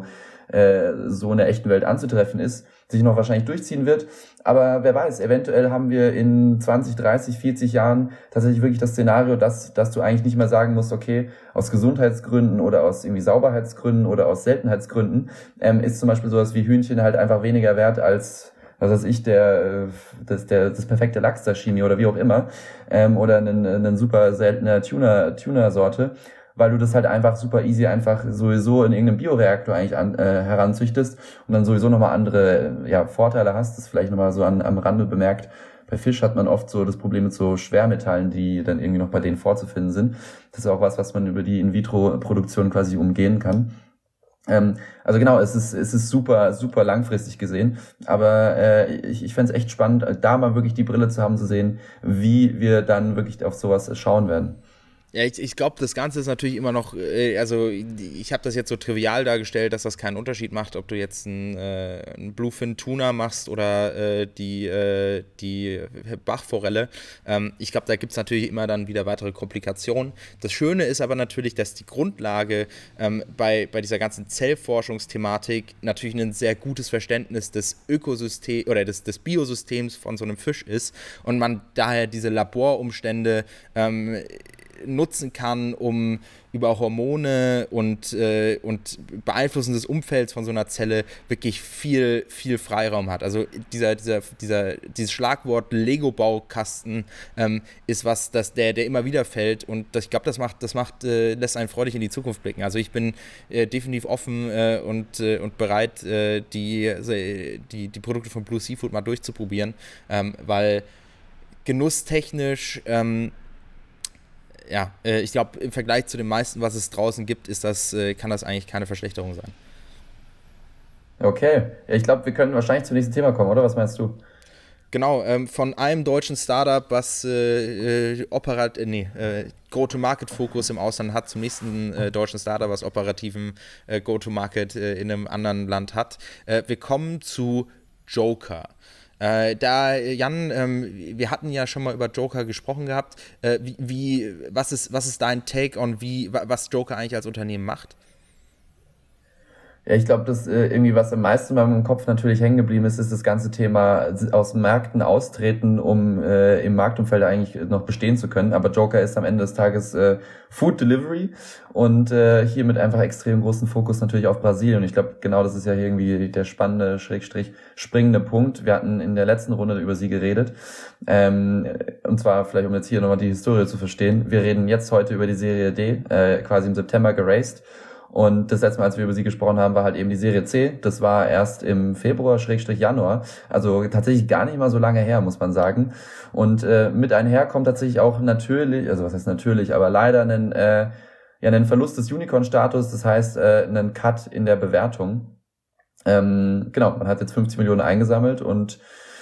äh, so in der echten Welt anzutreffen ist, sich noch wahrscheinlich durchziehen wird. Aber wer weiß, eventuell haben wir in zwanzig, dreißig, vierzig Jahren tatsächlich wirklich das Szenario, dass, dass du eigentlich nicht mehr sagen musst, okay, aus Gesundheitsgründen oder aus irgendwie Sauberheitsgründen oder aus Seltenheitsgründen ähm, ist zum Beispiel sowas wie Hühnchen halt einfach weniger wert als, was weiß ich, der, das, der, das perfekte Lachs-Sashimi oder wie auch immer, ähm, oder einen, einen super seltener Tuna, Tuna-Sorte, weil du das halt einfach super easy einfach sowieso in irgendeinem Bioreaktor eigentlich an, äh, heranzüchtest und dann sowieso nochmal andere ja, Vorteile hast. Das ist vielleicht nochmal so an, am Rande bemerkt. Bei Fisch hat man oft so das Problem mit so Schwermetallen, die dann irgendwie noch bei denen vorzufinden sind. Das ist auch was, was man über die In-vitro-Produktion quasi umgehen kann. Ähm, also genau, es ist es ist super, super langfristig gesehen, aber äh, ich, ich fände es echt spannend, da mal wirklich die Brille zu haben, zu sehen, wie wir dann wirklich auf sowas schauen werden. Ja, ich, ich glaube, das Ganze ist natürlich immer noch, äh, also ich habe das jetzt so trivial dargestellt, dass das keinen Unterschied macht, ob du jetzt einen, äh, einen Bluefin Tuna machst oder äh, die, äh, die Bachforelle. Ähm, ich glaube, da gibt es natürlich immer dann wieder weitere Komplikationen. Das Schöne ist aber natürlich, dass die Grundlage ähm, bei, bei dieser ganzen Zellforschungsthematik natürlich ein sehr gutes Verständnis des Ökosystems oder des, des Biosystems von so einem Fisch ist und man daher diese Laborumstände ähm, nutzen kann, um über Hormone und, äh, und Beeinflussen des Umfelds von so einer Zelle wirklich viel, viel Freiraum hat. Also dieser, dieser, dieser, dieses Schlagwort Lego-Baukasten ähm, ist was, das, der, der immer wieder fällt und das, ich glaube, das macht, das macht, äh, lässt einen freudig in die Zukunft blicken. Also ich bin äh, definitiv offen äh, und, äh, und bereit, äh, die, die, die Produkte von Blue Seafood mal durchzuprobieren, ähm, weil genusstechnisch ähm, ja, äh, ich glaube, im Vergleich zu dem meisten, was es draußen gibt, ist das, äh, kann das eigentlich keine Verschlechterung sein. Okay, ich glaube, wir können wahrscheinlich zum nächsten Thema kommen, oder? Was meinst du? Genau, ähm, von einem deutschen Startup, was äh, äh, operat äh, nee, äh, Go-to-Market-Fokus im Ausland hat, zum nächsten äh, deutschen Startup, was operativen äh, Go-to-Market äh, in einem anderen Land hat. Äh, wir kommen zu Joker. Äh, da, Jan, ähm, wir hatten ja schon mal über Joker gesprochen gehabt. Äh, wie, wie, was ist, was ist dein Take on, wie, was Joker eigentlich als Unternehmen macht? Ja, ich glaube, das äh, irgendwie, was am meisten in meinem Kopf natürlich hängen geblieben ist, ist das ganze Thema aus Märkten austreten, um äh, im Marktumfeld eigentlich noch bestehen zu können. Aber Joker ist am Ende des Tages äh, Food Delivery und äh, hier mit einfach extrem großen Fokus natürlich auf Brasilien. Und ich glaube, genau das ist ja hier irgendwie der spannende, schrägstrich springende Punkt. Wir hatten in der letzten Runde über sie geredet. Ähm, und zwar vielleicht, um jetzt hier nochmal die Historie zu verstehen. Wir reden jetzt heute über die Serie D, äh, quasi im September geraced. Und das letzte Mal, als wir über sie gesprochen haben, war halt eben die Serie C. Das war erst im Februar, Schrägstrich Januar. Also tatsächlich gar nicht mal so lange her, muss man sagen. Und äh, mit einher kommt tatsächlich auch natürlich, also was heißt natürlich, aber leider einen, äh, ja, einen Verlust des Unicorn-Status. Das heißt, äh, einen Cut in der Bewertung. Ähm, genau, man hat jetzt fünfzig Millionen eingesammelt und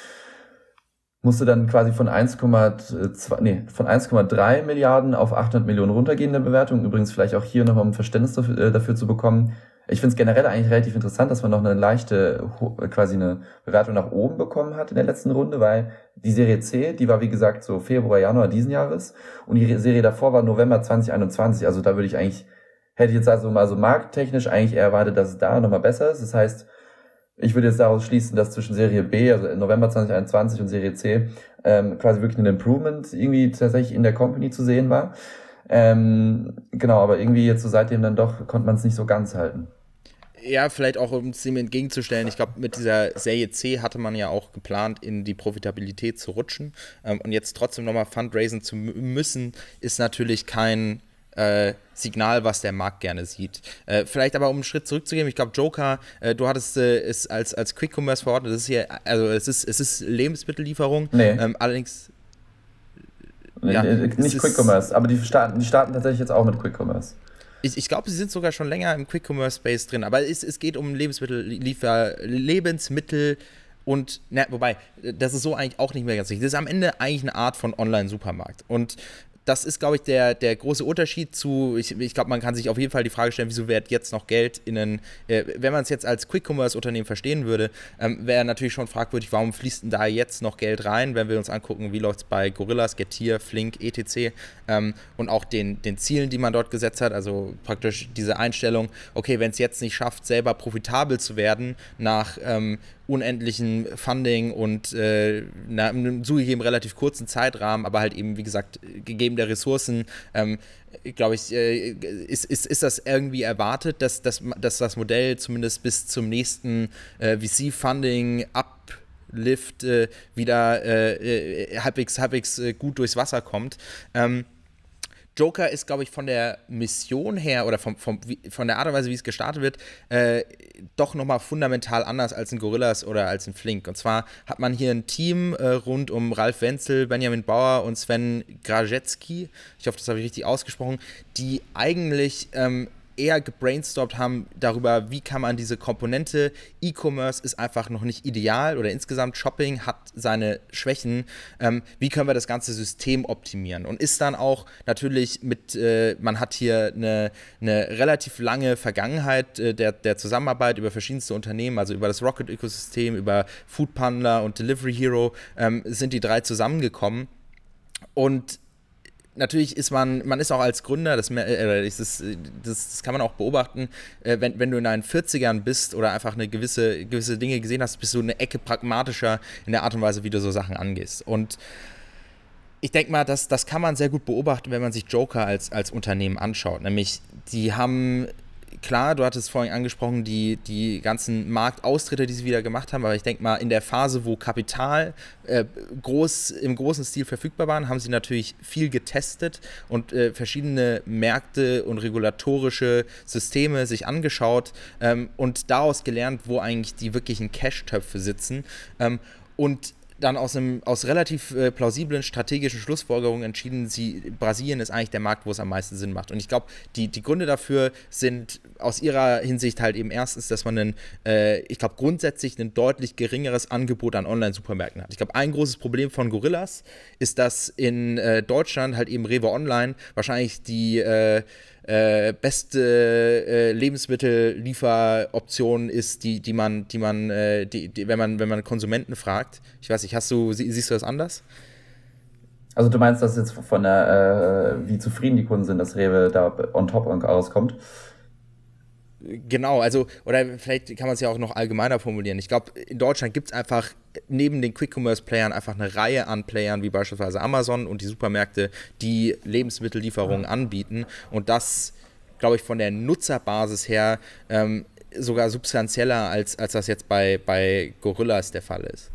musste dann quasi von eins Komma zwei, nee, von eins Komma drei Milliarden auf achthundert Millionen runtergehen in der Bewertung. Übrigens vielleicht auch hier nochmal um Verständnis dafür, dafür zu bekommen. Ich finde es generell eigentlich relativ interessant, dass man noch eine leichte, quasi eine Bewertung nach oben bekommen hat in der letzten Runde, weil die Serie C, die war wie gesagt so Februar, Januar diesen Jahres und die Serie davor war November zwanzig einundzwanzig. Also da würde ich eigentlich, hätte ich jetzt also mal so markttechnisch eigentlich eher erwartet, dass es da nochmal besser ist. Das heißt, ich würde jetzt daraus schließen, dass zwischen Serie B, also November zwanzig einundzwanzig und Serie C, ähm, quasi wirklich ein Improvement irgendwie tatsächlich in der Company zu sehen war. Ähm, genau, aber irgendwie jetzt so seitdem dann doch konnte man es nicht so ganz halten. Ja, vielleicht auch, um es dem entgegenzustellen, ich glaube, mit dieser Serie C hatte man ja auch geplant, in die Profitabilität zu rutschen. Ähm, und jetzt trotzdem nochmal Fundraisen zu müssen, ist natürlich kein Äh, Signal, was der Markt gerne sieht. Äh, vielleicht aber, um einen Schritt zurückzugehen, ich glaube, Joker, äh, du hattest äh, es als, als Quick Commerce verordnet, das ist hier, also es ist, es ist Lebensmittellieferung, nee. ähm, allerdings ja, nicht Quick Commerce, aber die starten, die starten tatsächlich jetzt auch mit Quick Commerce. Ich, ich glaube, sie sind sogar schon länger im Quick Commerce Space drin, aber es, es geht um Lebensmittelliefer, Lebensmittel und, na, wobei, das ist so eigentlich auch nicht mehr ganz richtig. Das ist am Ende eigentlich eine Art von Online-Supermarkt und das ist, glaube ich, der, der große Unterschied zu, ich, ich glaube, man kann sich auf jeden Fall die Frage stellen, wieso wird jetzt noch Geld in einen, äh, wenn man es jetzt als Quick-Commerce-Unternehmen verstehen würde, ähm, wäre natürlich schon fragwürdig, warum fließt denn da jetzt noch Geld rein, wenn wir uns angucken, wie läuft es bei Gorillas, Getir, Flink, et cetera ähm, und auch den, den Zielen, die man dort gesetzt hat, also praktisch diese Einstellung, okay, wenn es jetzt nicht schafft, selber profitabel zu werden, nach ähm, unendlichen Funding und äh, na, einem zugegeben relativ kurzen Zeitrahmen, aber halt eben, wie gesagt, gegeben der Ressourcen, ähm, glaube ich, äh, ist, ist, ist das irgendwie erwartet, dass, dass, dass das Modell zumindest bis zum nächsten äh, V C-Funding Uplift äh, wieder äh, äh, halbwegs, halbwegs äh, gut durchs Wasser kommt. Ähm, Joker ist, glaube ich, von der Mission her oder vom, vom, von der Art und Weise, wie es gestartet wird, äh, doch nochmal fundamental anders als ein Gorillas oder als ein Flink. Und zwar hat man hier ein Team äh, rund um Ralf Wenzel, Benjamin Bauer und Sven Grajecki, ich hoffe, das habe ich richtig ausgesprochen, die eigentlich ähm, eher gebrainstormt haben darüber, wie kann man diese Komponente, E-Commerce ist einfach noch nicht ideal oder insgesamt Shopping hat seine Schwächen, ähm, wie können wir das ganze System optimieren und ist dann auch natürlich mit, äh, man hat hier eine, eine relativ lange Vergangenheit äh, der, der Zusammenarbeit über verschiedenste Unternehmen, also über das Rocket-Ökosystem, über Foodpanda und Delivery Hero ähm, sind die drei zusammengekommen und natürlich ist man, man ist auch als Gründer, das, äh, das, das, das kann man auch beobachten, äh, wenn, wenn du in deinen vierzigern bist oder einfach eine gewisse, gewisse Dinge gesehen hast, bist du eine Ecke pragmatischer in der Art und Weise, wie du so Sachen angehst. Und ich denke mal, das, das kann man sehr gut beobachten, wenn man sich Joker als, als Unternehmen anschaut. Nämlich, die haben, klar, du hattest vorhin angesprochen, die, die ganzen Marktaustritte, die sie wieder gemacht haben, aber ich denke mal, in der Phase, wo Kapital äh, groß, im großen Stil verfügbar waren, haben sie natürlich viel getestet und äh, verschiedene Märkte und regulatorische Systeme sich angeschaut ähm, und daraus gelernt, wo eigentlich die wirklichen Cash-Töpfe sitzen. Ähm, und dann aus, einem, aus relativ äh, plausiblen strategischen Schlussfolgerungen entschieden, sie, Brasilien ist eigentlich der Markt, wo es am meisten Sinn macht. Und ich glaube, die, die Gründe dafür sind aus ihrer Hinsicht halt eben erstens, dass man einen, äh, ich glaube, grundsätzlich ein deutlich geringeres Angebot an Online-Supermärkten hat. Ich glaube, ein großes Problem von Gorillas ist, dass in äh, Deutschland halt eben Rewe Online wahrscheinlich die äh, Äh, beste äh, Lebensmittellieferoption ist, die, die man, die man, äh, die, die, wenn man, wenn man Konsumenten fragt. Ich weiß nicht, hast du, sie, siehst du das anders? Also du meinst, dass jetzt von der, äh, wie zufrieden die Kunden sind, dass Rewe da on top rauskommt? Genau, also, oder vielleicht kann man es ja auch noch allgemeiner formulieren. Ich glaube, in Deutschland gibt es einfach neben den Quick-Commerce-Playern einfach eine Reihe an Playern, wie beispielsweise Amazon und die Supermärkte, die Lebensmittellieferungen anbieten. Und das, glaube ich, von der Nutzerbasis her ähm, sogar substanzieller, als, als das jetzt bei, bei Gorillas der Fall ist.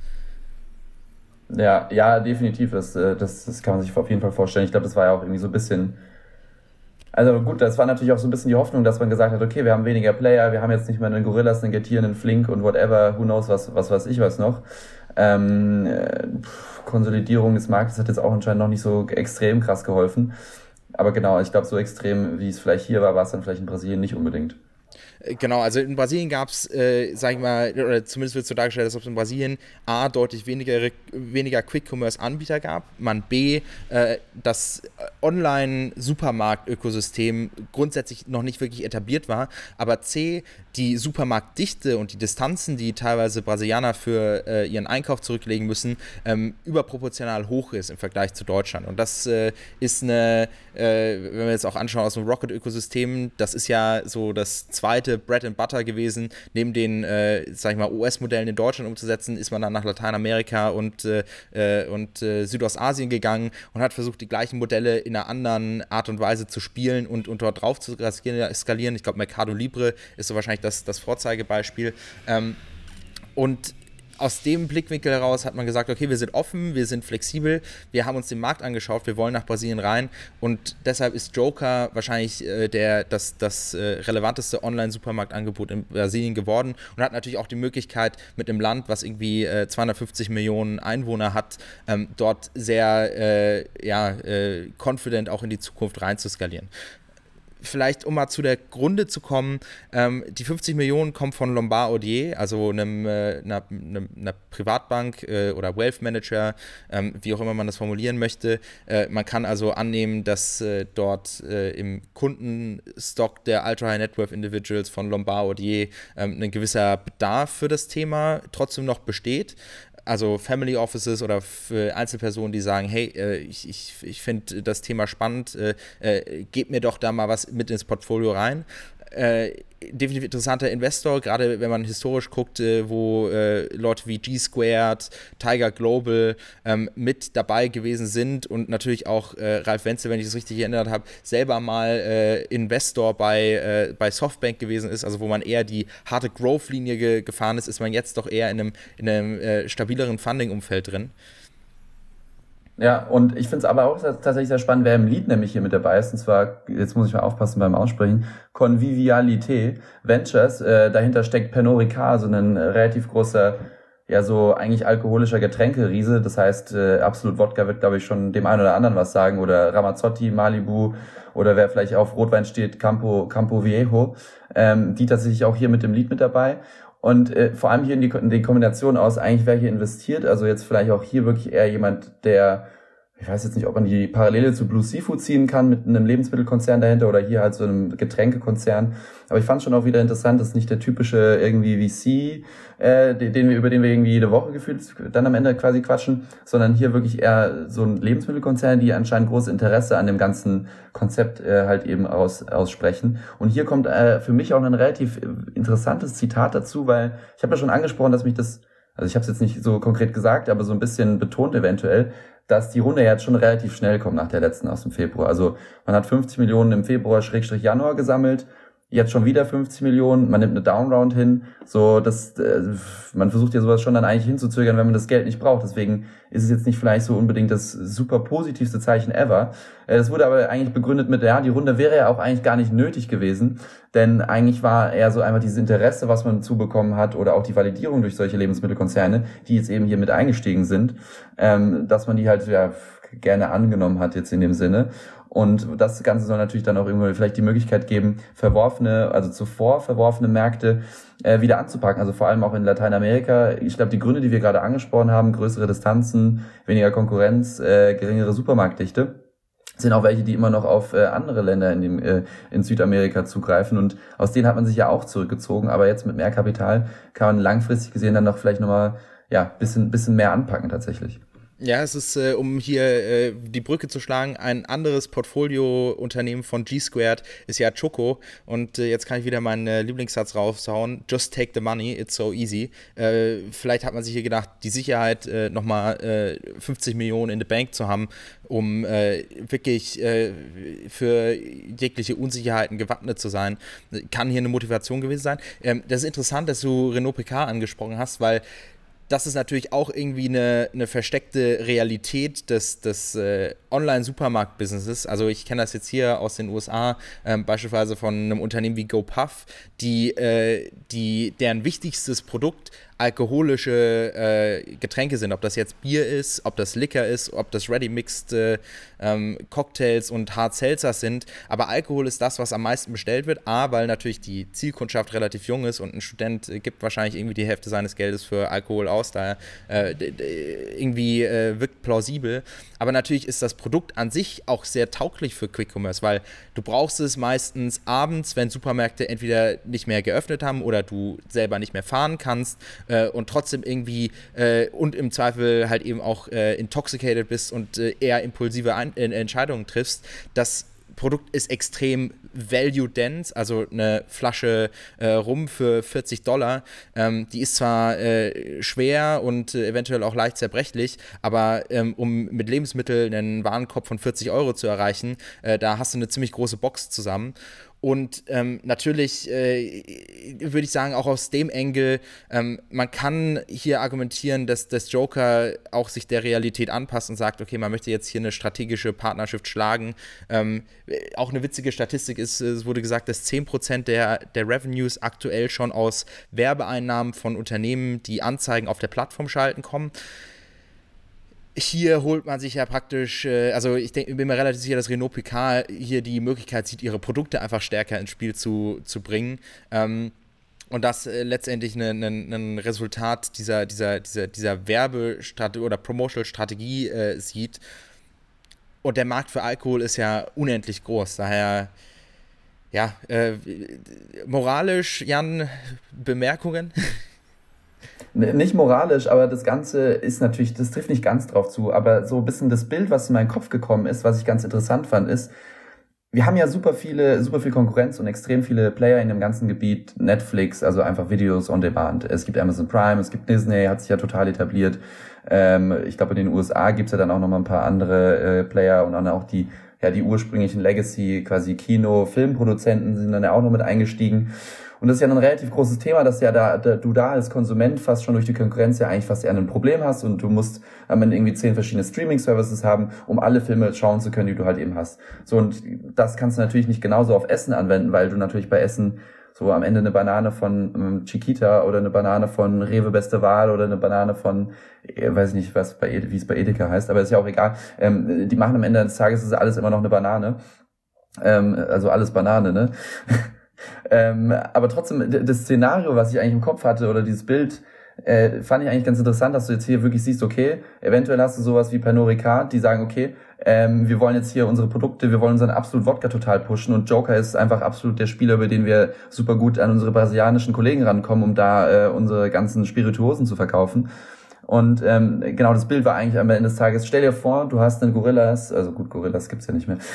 Ja, ja, definitiv. Das, das, das kann man sich auf jeden Fall vorstellen. Ich glaube, das war ja auch irgendwie so ein bisschen. Also gut, das war natürlich auch so ein bisschen die Hoffnung, dass man gesagt hat, okay, wir haben weniger Player, wir haben jetzt nicht mehr einen Gorillas, einen Getir, einen Flink und whatever, who knows, was, was weiß ich was noch. Ähm, pff, Konsolidierung des Marktes hat jetzt auch anscheinend noch nicht so extrem krass geholfen. Aber genau, ich glaube, so extrem, wie es vielleicht hier war, war es dann vielleicht in Brasilien nicht unbedingt. Genau, also in Brasilien gab es, äh, sag ich mal, oder zumindest wird so dargestellt, als ob es in Brasilien A, deutlich weniger, weniger Quick-Commerce-Anbieter gab, man B, äh, das Online-Supermarkt-Ökosystem grundsätzlich noch nicht wirklich etabliert war, aber C, die Supermarktdichte und die Distanzen, die teilweise Brasilianer für äh, ihren Einkauf zurücklegen müssen, ähm, überproportional hoch ist im Vergleich zu Deutschland. Und das äh, ist eine, äh, wenn wir jetzt auch anschauen aus dem Rocket-Ökosystem, das ist ja so das zweite Bread and Butter gewesen, neben den, äh, sag ich mal, U S-Modellen in Deutschland umzusetzen, ist man dann nach Lateinamerika und, äh, und äh, Südostasien gegangen und hat versucht, die gleichen Modelle in einer anderen Art und Weise zu spielen und, und dort drauf zu skalieren. Ich glaube, Mercado Libre ist so wahrscheinlich das, das Vorzeigebeispiel. Ähm, und aus dem Blickwinkel heraus hat man gesagt, okay, wir sind offen, wir sind flexibel, wir haben uns den Markt angeschaut, wir wollen nach Brasilien rein und deshalb ist Joker wahrscheinlich äh, der, das, das äh, relevanteste Online-Supermarktangebot in Brasilien geworden und hat natürlich auch die Möglichkeit, mit einem Land, was irgendwie äh, zweihundertfünfzig Millionen Einwohner hat, ähm, dort sehr äh, ja, äh, confident auch in die Zukunft rein zu skalieren. vielleicht, um mal zu der Grunde zu kommen, ähm, die fünfzig Millionen kommen von Lombard Odier, also einem, äh, einer, einer, einer Privatbank äh, oder Wealth Manager, ähm, wie auch immer man das formulieren möchte. Äh, man kann also annehmen, dass äh, dort äh, im Kundenstock der Ultra High Net Worth Individuals von Lombard Odier ähm, ein gewisser Bedarf für das Thema trotzdem noch besteht. Also Family Offices oder für Einzelpersonen, die sagen, hey, äh, ich, ich, ich finde das Thema spannend, äh, äh, gebt mir doch da mal was mit ins Portfolio rein. Äh, definitiv interessanter Investor, gerade wenn man historisch guckt, äh, wo äh, Leute wie G-Squared, Tiger Global ähm, mit dabei gewesen sind und natürlich auch äh, Ralf Wenzel, wenn ich das richtig erinnert habe, selber mal äh, Investor bei, äh, bei Softbank gewesen ist, also wo man eher die harte Growth-Linie ge- gefahren ist, ist man jetzt doch eher in einem, in einem äh, stabileren Funding-Umfeld drin. Ja, und ich finde es aber auch tatsächlich sehr spannend, wer im Lied nämlich hier mit dabei ist. Und zwar, jetzt muss ich mal aufpassen beim Aussprechen, Convivialité Ventures. Äh, dahinter steckt Pernod Ricard, so ein relativ großer, ja so eigentlich alkoholischer Getränkeriese. Das heißt, äh, Absolut Wodka wird, glaube ich, schon dem einen oder anderen was sagen. Oder Ramazzotti, Malibu oder wer vielleicht auf Rotwein steht, Campo, Campo Viejo. Ähm, die tatsächlich auch hier mit dem Lied mit dabei. Und äh, vor allem hier in die, in die Kombination aus, eigentlich wer hier investiert, also jetzt vielleicht auch hier wirklich eher jemand, der, ich weiß jetzt nicht, ob man die Parallele zu Blue Seafood ziehen kann mit einem Lebensmittelkonzern dahinter oder hier halt so einem Getränkekonzern. Aber ich fand schon auch wieder interessant, das ist nicht der typische irgendwie V C, äh, den wir, über den wir irgendwie jede Woche gefühlt dann am Ende quasi quatschen, sondern hier wirklich eher so ein Lebensmittelkonzern, die anscheinend großes Interesse an dem ganzen Konzept äh, halt eben aus, aussprechen. Und hier kommt äh, für mich auch ein relativ interessantes Zitat dazu, weil ich habe ja schon angesprochen, dass mich das, also ich habe es jetzt nicht so konkret gesagt, aber so ein bisschen betont eventuell, dass die Runde jetzt schon relativ schnell kommt nach der letzten aus dem Februar. Also man hat fünfzig Millionen im Februar Schrägstrich Januar gesammelt, jetzt schon wieder fünfzig Millionen, man nimmt eine Downround hin, so das, äh, man versucht ja sowas schon dann eigentlich hinzuzögern, wenn man das Geld nicht braucht. Deswegen ist es jetzt nicht vielleicht so unbedingt das super positivste Zeichen ever. Äh, das wurde aber eigentlich begründet mit, ja, die Runde wäre ja auch eigentlich gar nicht nötig gewesen, denn eigentlich war eher so einfach dieses Interesse, was man zubekommen hat oder auch die Validierung durch solche Lebensmittelkonzerne, die jetzt eben hier mit eingestiegen sind, ähm, dass man die halt ja gerne angenommen hat jetzt in dem Sinne. Und das Ganze soll natürlich dann auch irgendwann vielleicht die Möglichkeit geben, verworfene, also zuvor verworfene Märkte äh, wieder anzupacken. Also vor allem auch in Lateinamerika. Ich glaube, die Gründe, die wir gerade angesprochen haben, größere Distanzen, weniger Konkurrenz, äh, geringere Supermarktdichte, sind auch welche, die immer noch auf äh, andere Länder in dem äh, in Südamerika zugreifen. Und aus denen hat man sich ja auch zurückgezogen. Aber jetzt mit mehr Kapital kann man langfristig gesehen dann noch vielleicht nochmal ja bisschen bisschen mehr anpacken tatsächlich. Ja, es ist, äh, um hier äh, die Brücke zu schlagen, ein anderes Portfolio-Unternehmen von G-Squared ist ja Choco. Und äh, jetzt kann ich wieder meinen äh, Lieblingssatz raushauen. Just take the money, it's so easy. Äh, vielleicht hat man sich hier gedacht, die Sicherheit, äh, nochmal äh, fünfzig Millionen in the Bank zu haben, um äh, wirklich äh, für jegliche Unsicherheiten gewappnet zu sein, kann hier eine Motivation gewesen sein. Ähm, das ist interessant, dass du Renault Picard angesprochen hast, weil das ist natürlich auch irgendwie eine, eine versteckte Realität des, des äh, Online-Supermarkt-Businesses. Also ich kenne das jetzt hier aus den U S A, ähm, beispielsweise von einem Unternehmen wie GoPuff, die, äh, die, deren wichtigstes Produkt alkoholische äh, Getränke sind, ob das jetzt Bier ist, ob das Liquor ist, ob das Ready-Mixed äh, ähm, Cocktails und Hard Seltzers sind, aber Alkohol ist das, was am meisten bestellt wird, A, weil natürlich die Zielkundschaft relativ jung ist und ein Student äh, gibt wahrscheinlich irgendwie die Hälfte seines Geldes für Alkohol aus, daher äh, d- d- irgendwie äh, wirkt plausibel, aber natürlich ist das Produkt an sich auch sehr tauglich für Quick Commerce, weil du brauchst es meistens abends, wenn Supermärkte entweder nicht mehr geöffnet haben oder du selber nicht mehr fahren kannst, Äh, und trotzdem irgendwie äh, und im Zweifel halt eben auch äh, intoxicated bist und äh, eher impulsive Ein- äh, Entscheidungen triffst. Das Produkt ist extrem value-dense, also eine Flasche äh, Rum für vierzig Dollar, ähm, die ist zwar äh, schwer und äh, eventuell auch leicht zerbrechlich, aber ähm, um mit Lebensmitteln einen Warenkorb von vierzig Euro zu erreichen, äh, da hast du eine ziemlich große Box zusammen. Und ähm, natürlich äh, würde ich sagen, auch aus dem Engel, ähm, man kann hier argumentieren, dass das Joker auch sich der Realität anpasst und sagt, okay, man möchte jetzt hier eine strategische Partnerschaft schlagen. Ähm, auch eine witzige Statistik ist, es wurde gesagt, dass zehn Prozent der, der Revenues aktuell schon aus Werbeeinnahmen von Unternehmen, die Anzeigen auf der Plattform schalten, kommen. hier holt man sich ja praktisch, äh, also ich denk, bin mir relativ sicher, dass Renault Picard hier die Möglichkeit sieht, ihre Produkte einfach stärker ins Spiel zu, zu bringen. Ähm, und das äh, letztendlich ein Resultat dieser, dieser, dieser, dieser Werbestrategie oder Promotional-Strategie äh, sieht. Und der Markt für Alkohol ist ja unendlich groß. Daher, ja, äh, moralisch, Jan, Bemerkungen? Nicht moralisch, aber das Ganze ist natürlich, das trifft nicht ganz drauf zu, aber so ein bisschen das Bild, was in meinen Kopf gekommen ist, was ich ganz interessant fand, ist, wir haben ja super viele, super viel Konkurrenz und extrem viele Player in dem ganzen Gebiet. Netflix, also einfach Videos on Demand. Es gibt Amazon Prime, es gibt Disney, hat sich ja total etabliert. Ähm, ich glaube, in den U S A gibt's ja dann auch noch mal ein paar andere äh, Player und dann auch die, ja, die ursprünglichen Legacy, quasi Kino, Filmproduzenten sind dann ja auch noch mit eingestiegen. Und das ist ja ein relativ großes Thema, dass ja da, da du da als Konsument fast schon durch die Konkurrenz ja eigentlich fast eher ein Problem hast und du musst am Ende irgendwie zehn verschiedene Streaming-Services haben, um alle Filme schauen zu können, die du halt eben hast. So, und das kannst du natürlich nicht genauso auf Essen anwenden, weil du natürlich bei Essen so am Ende eine Banane von ähm, Chiquita oder eine Banane von Rewe Beste Wahl oder eine Banane von, äh, weiß ich nicht, was bei wie es bei Edeka heißt, aber ist ja auch egal. Ähm, die machen am Ende des Tages ist alles immer noch eine Banane. Ähm, also alles Banane, ne? Ähm, aber trotzdem, das Szenario, was ich eigentlich im Kopf hatte, oder dieses Bild, äh, fand ich eigentlich ganz interessant, dass du jetzt hier wirklich siehst, okay, eventuell hast du sowas wie Pernod Ricard, die sagen, okay, ähm, wir wollen jetzt hier unsere Produkte, wir wollen unseren Absolut Wodka total pushen und Joker ist einfach absolut der Spieler, über den wir super gut an unsere brasilianischen Kollegen rankommen, um da äh, unsere ganzen Spirituosen zu verkaufen. Und ähm, genau, das Bild war eigentlich am Ende des Tages, stell dir vor, du hast einen Gorillas, also gut, Gorillas gibt's ja nicht mehr,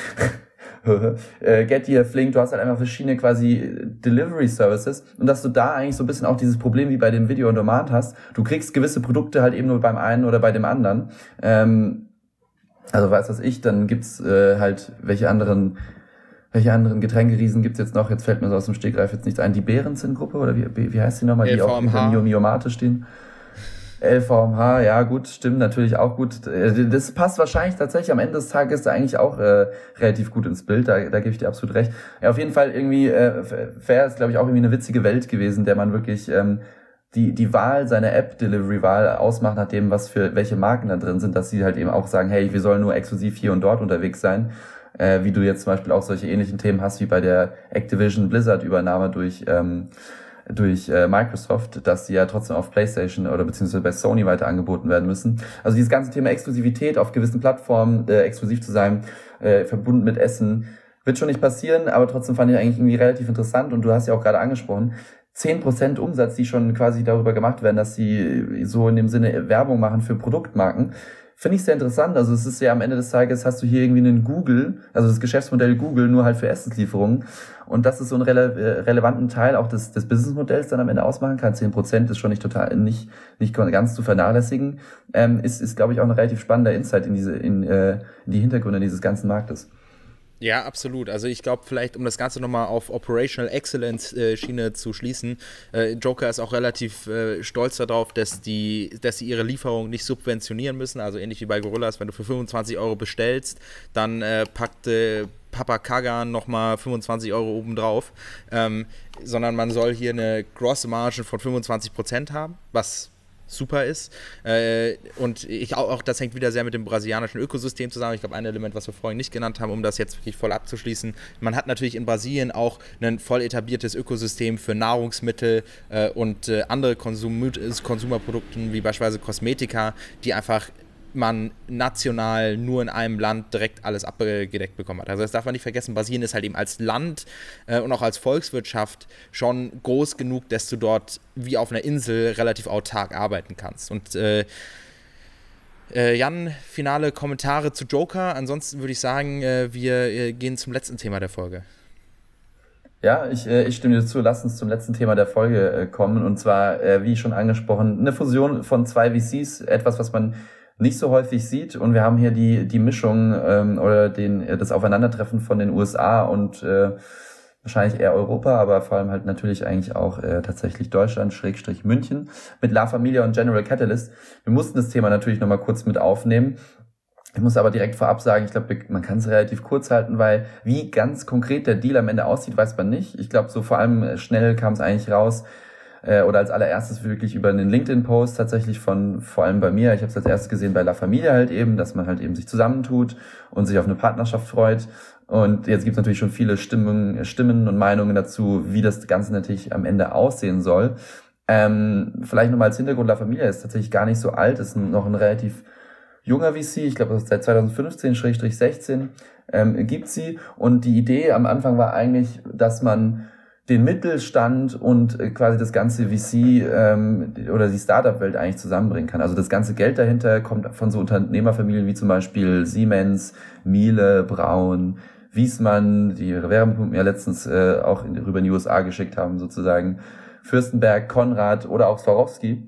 äh, Getir, Flink, du hast halt einfach verschiedene quasi Delivery Services und dass du da eigentlich so ein bisschen auch dieses Problem wie bei dem Video on Demand hast, du kriegst gewisse Produkte halt eben nur beim einen oder bei dem anderen. Ähm, also weiß was ich, dann gibt's äh, halt welche anderen welche anderen Getränkeriesen gibt's jetzt noch? Jetzt fällt mir so aus dem Stegreif jetzt nichts ein. Die Behrens-Gruppe oder wie, wie heißt die nochmal, die auch hinter Mio Mio Mate stehen? L V M H, ja gut, stimmt natürlich auch gut. Das passt wahrscheinlich tatsächlich am Ende des Tages eigentlich auch äh, relativ gut ins Bild, da, da gebe ich dir absolut recht. Ja, auf jeden Fall irgendwie, äh, Fair ist glaube ich auch irgendwie eine witzige Welt gewesen, der man wirklich ähm, die die Wahl, seine App-Delivery-Wahl ausmacht, nach dem, was für welche Marken da drin sind, dass sie halt eben auch sagen, hey, wir sollen nur exklusiv hier und dort unterwegs sein. Äh, wie du jetzt zum Beispiel auch solche ähnlichen Themen hast, wie bei der Activision Blizzard-Übernahme durch ähm, durch äh, Microsoft, dass sie ja trotzdem auf PlayStation oder beziehungsweise bei Sony weiter angeboten werden müssen. Also dieses ganze Thema Exklusivität auf gewissen Plattformen, äh, exklusiv zu sein, äh, verbunden mit Essen, wird schon nicht passieren, aber trotzdem fand ich eigentlich irgendwie relativ interessant und du hast ja auch gerade angesprochen, zehn Prozent Umsatz, die schon quasi darüber gemacht werden, dass sie so in dem Sinne Werbung machen für Produktmarken. Finde ich sehr interessant. Also es ist ja am Ende des Tages hast du hier irgendwie einen Google, also das Geschäftsmodell Google, nur halt für Essenslieferungen. Und das ist so ein rele- relevanten Teil auch des, des Businessmodells dann am Ende ausmachen kann. zehn Prozent ist schon nicht total, nicht, nicht ganz zu vernachlässigen. Ähm, ist, ist, glaube ich, auch ein relativ spannender Insight in diese, in, äh, in die Hintergründe dieses ganzen Marktes. Ja, absolut. Also ich glaube vielleicht, um das Ganze nochmal auf Operational Excellence äh, Schiene zu schließen, äh, Joker ist auch relativ äh, stolz darauf, dass die, dass sie ihre Lieferung nicht subventionieren müssen, also ähnlich wie bei Gorillas, wenn du für fünfundzwanzig Euro bestellst, dann äh, packt äh, Papa Kagan nochmal fünfundzwanzig Euro obendrauf, ähm, sondern man soll hier eine Gross Margin von fünfundzwanzig Prozent haben, was super ist. Äh, und ich auch, auch, das hängt wieder sehr mit dem brasilianischen Ökosystem zusammen. Ich glaube, ein Element, was wir vorhin nicht genannt haben, um das jetzt wirklich voll abzuschließen. Man hat natürlich in Brasilien auch ein voll etabliertes Ökosystem für Nahrungsmittel äh, und äh, andere Konsum- Konsumerprodukte, wie beispielsweise Kosmetika, die einfach man national nur in einem Land direkt alles abgedeckt bekommen hat. Also das darf man nicht vergessen, Brasilien ist halt eben als Land äh, und auch als Volkswirtschaft schon groß genug, dass du dort wie auf einer Insel relativ autark arbeiten kannst. Und äh, äh, Jan, finale Kommentare zu Joker. Ansonsten würde ich sagen, äh, wir äh, gehen zum letzten Thema der Folge. Ja, ich, äh, ich stimme dir zu. Lass uns zum letzten Thema der Folge äh, kommen. Und zwar, äh, wie schon angesprochen, eine Fusion von zwei V Cs. Etwas, was man nicht so häufig sieht, und wir haben hier die die Mischung ähm, oder den das Aufeinandertreffen von den U S A und äh, wahrscheinlich eher Europa, aber vor allem halt natürlich eigentlich auch äh, tatsächlich Deutschland, Schrägstrich München, mit La Familia und General Catalyst. Wir mussten das Thema natürlich nochmal kurz mit aufnehmen. Ich muss aber direkt vorab sagen, ich glaube, man kann es relativ kurz halten, weil wie ganz konkret der Deal am Ende aussieht, weiß man nicht. Ich glaube, so vor allem schnell kam es eigentlich raus, äh, oder als allererstes wirklich über einen LinkedIn-Post tatsächlich von, vor allem bei mir, ich habe es als erstes gesehen bei La Familia halt eben, dass man halt eben sich zusammentut und sich auf eine Partnerschaft freut. Und jetzt gibt es natürlich schon viele Stimmen, Stimmen und Meinungen dazu, wie das Ganze natürlich am Ende aussehen soll. Ähm, vielleicht nochmal als Hintergrund, La Familia ist tatsächlich gar nicht so alt, ist noch ein relativ junger V C, ich glaube seit zwanzig fünfzehn sechzehn ähm, gibt sie. Und die Idee am Anfang war eigentlich, dass man den Mittelstand und äh, quasi das ganze V C ähm, oder die Startup-Welt eigentlich zusammenbringen kann. Also das ganze Geld dahinter kommt von so Unternehmerfamilien wie zum Beispiel Siemens, Miele, Braun, Wiesmann, die ihre Wärmepumpen ja letztens äh, auch in, rüber in die U S A geschickt haben sozusagen, Fürstenberg, Konrad oder auch Swarovski.